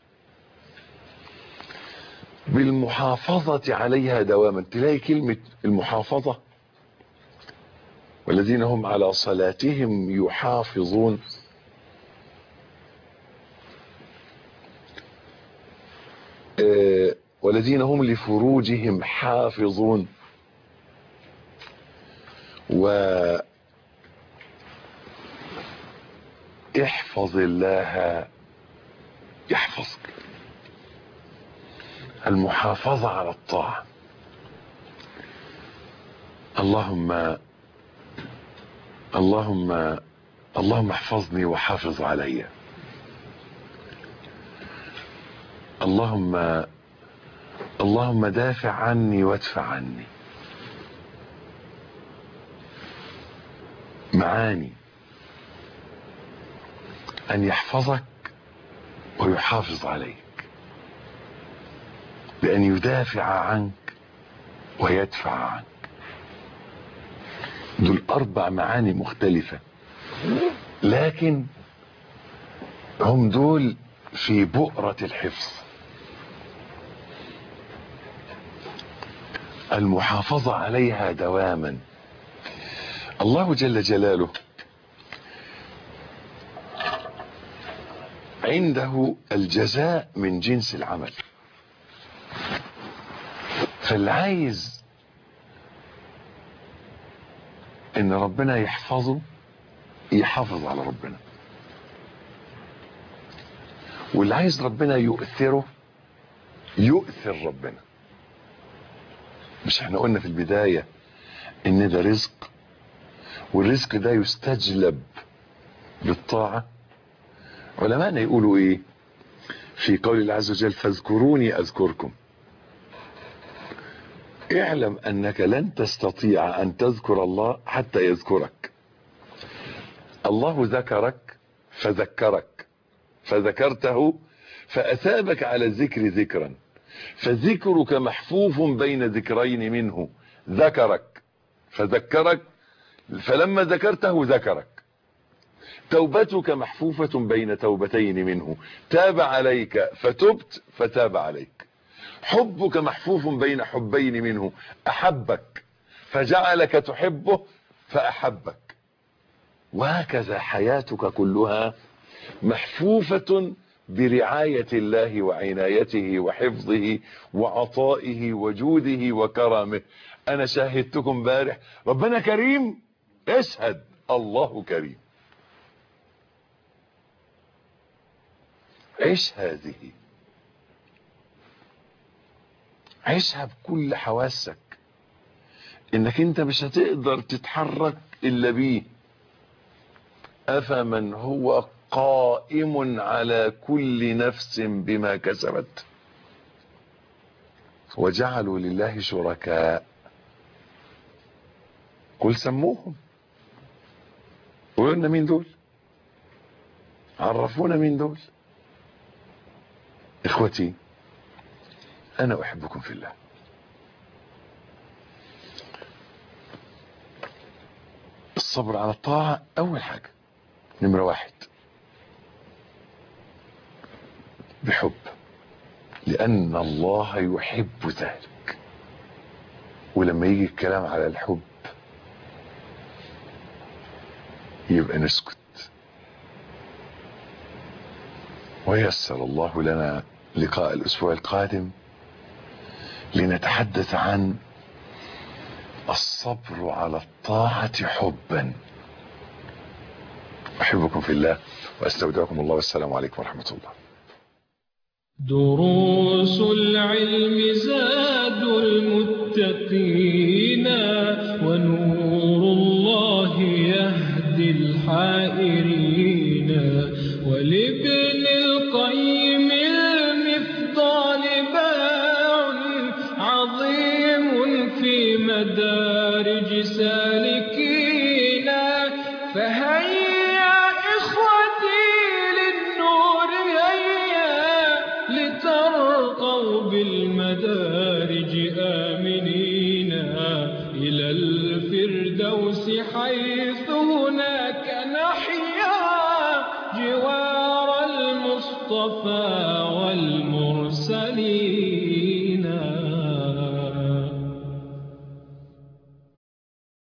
بالمحافظة عليها دواما. تلاقي كلمة المحافظة: والذين هم على صلاتهم يحافظون. آه والذين هم لفروجهم حافظون. واحفظ الله يحفظك. المحافظة على الطاعة. اللهم اللهم اللهم احفظني وحافظ علي. اللهم اللهم دافع عني وادفع عني. معاني أن يحفظك ويحافظ عليك، بأن يدافع عنك ويدفع عنك. دول أربع معاني مختلفة، لكن هم دول في بؤرة الحفظ. المحافظة عليها دواما. الله جل جلاله عنده الجزاء من جنس العمل، فاللي عايز ان ربنا يحفظه يحافظ على ربنا، واللي عايز ربنا يؤثره يؤثر ربنا. مش احنا قلنا في البداية ان ده رزق، والرزق ده يستجلب بالطاعة؟ علماءنا يقولوا ايه في قول الله عز وجل: فاذكروني اذكركم. اعلم انك لن تستطيع ان تذكر الله حتى يذكرك. الله ذكرك فذكرك فذكرته فاثابك على الذكر ذكرا، فذكرك محفوف بين ذكرين منه: ذكرك فذكرك، فلما ذكرته ذكرك. توبتك محفوفة بين توبتين منه: تاب عليك فتبت فتاب عليك. حبك محفوف بين حبين منه: أحبك فجعلك تحبه فأحبك. وهكذا حياتك كلها محفوفة برعاية الله وعنايته وحفظه وعطائه وجوده وكرمه. أنا شاهدتكم بارح، ربنا كريم، اشهد الله كريم. عيش هذه، عيشها بكل حواسك، انك انت مش هتقدر تتحرك الا بيه. افمن هو قائم على كل نفس بما كسبت وجعلوا لله شركاء قل سموهم. قولوا مين دول، عرفونا مين دول. اخوتي انا احبكم في الله. الصبر على الطاعة اول حاجة، نمرة واحد بحب، لان الله يحب ذلك. ولما يجي الكلام على الحب يبقى نسكت. ويسر الله لنا لقاء الاسبوع القادم لنتحدث عن الصبر على الطاعة حبا. احبكم في الله واستودعكم الله، والسلام عليكم ورحمة الله. دروس العلم زاد المتقين، ونور الله يهدي الحائرين. ولابن القيم المفضال باع عظيم في مدارج سالكين، فهيا وارتقوا بالمدارج آمنين إلى الفردوس حيث هناك نحيا جوار المصطفى والمرسلين.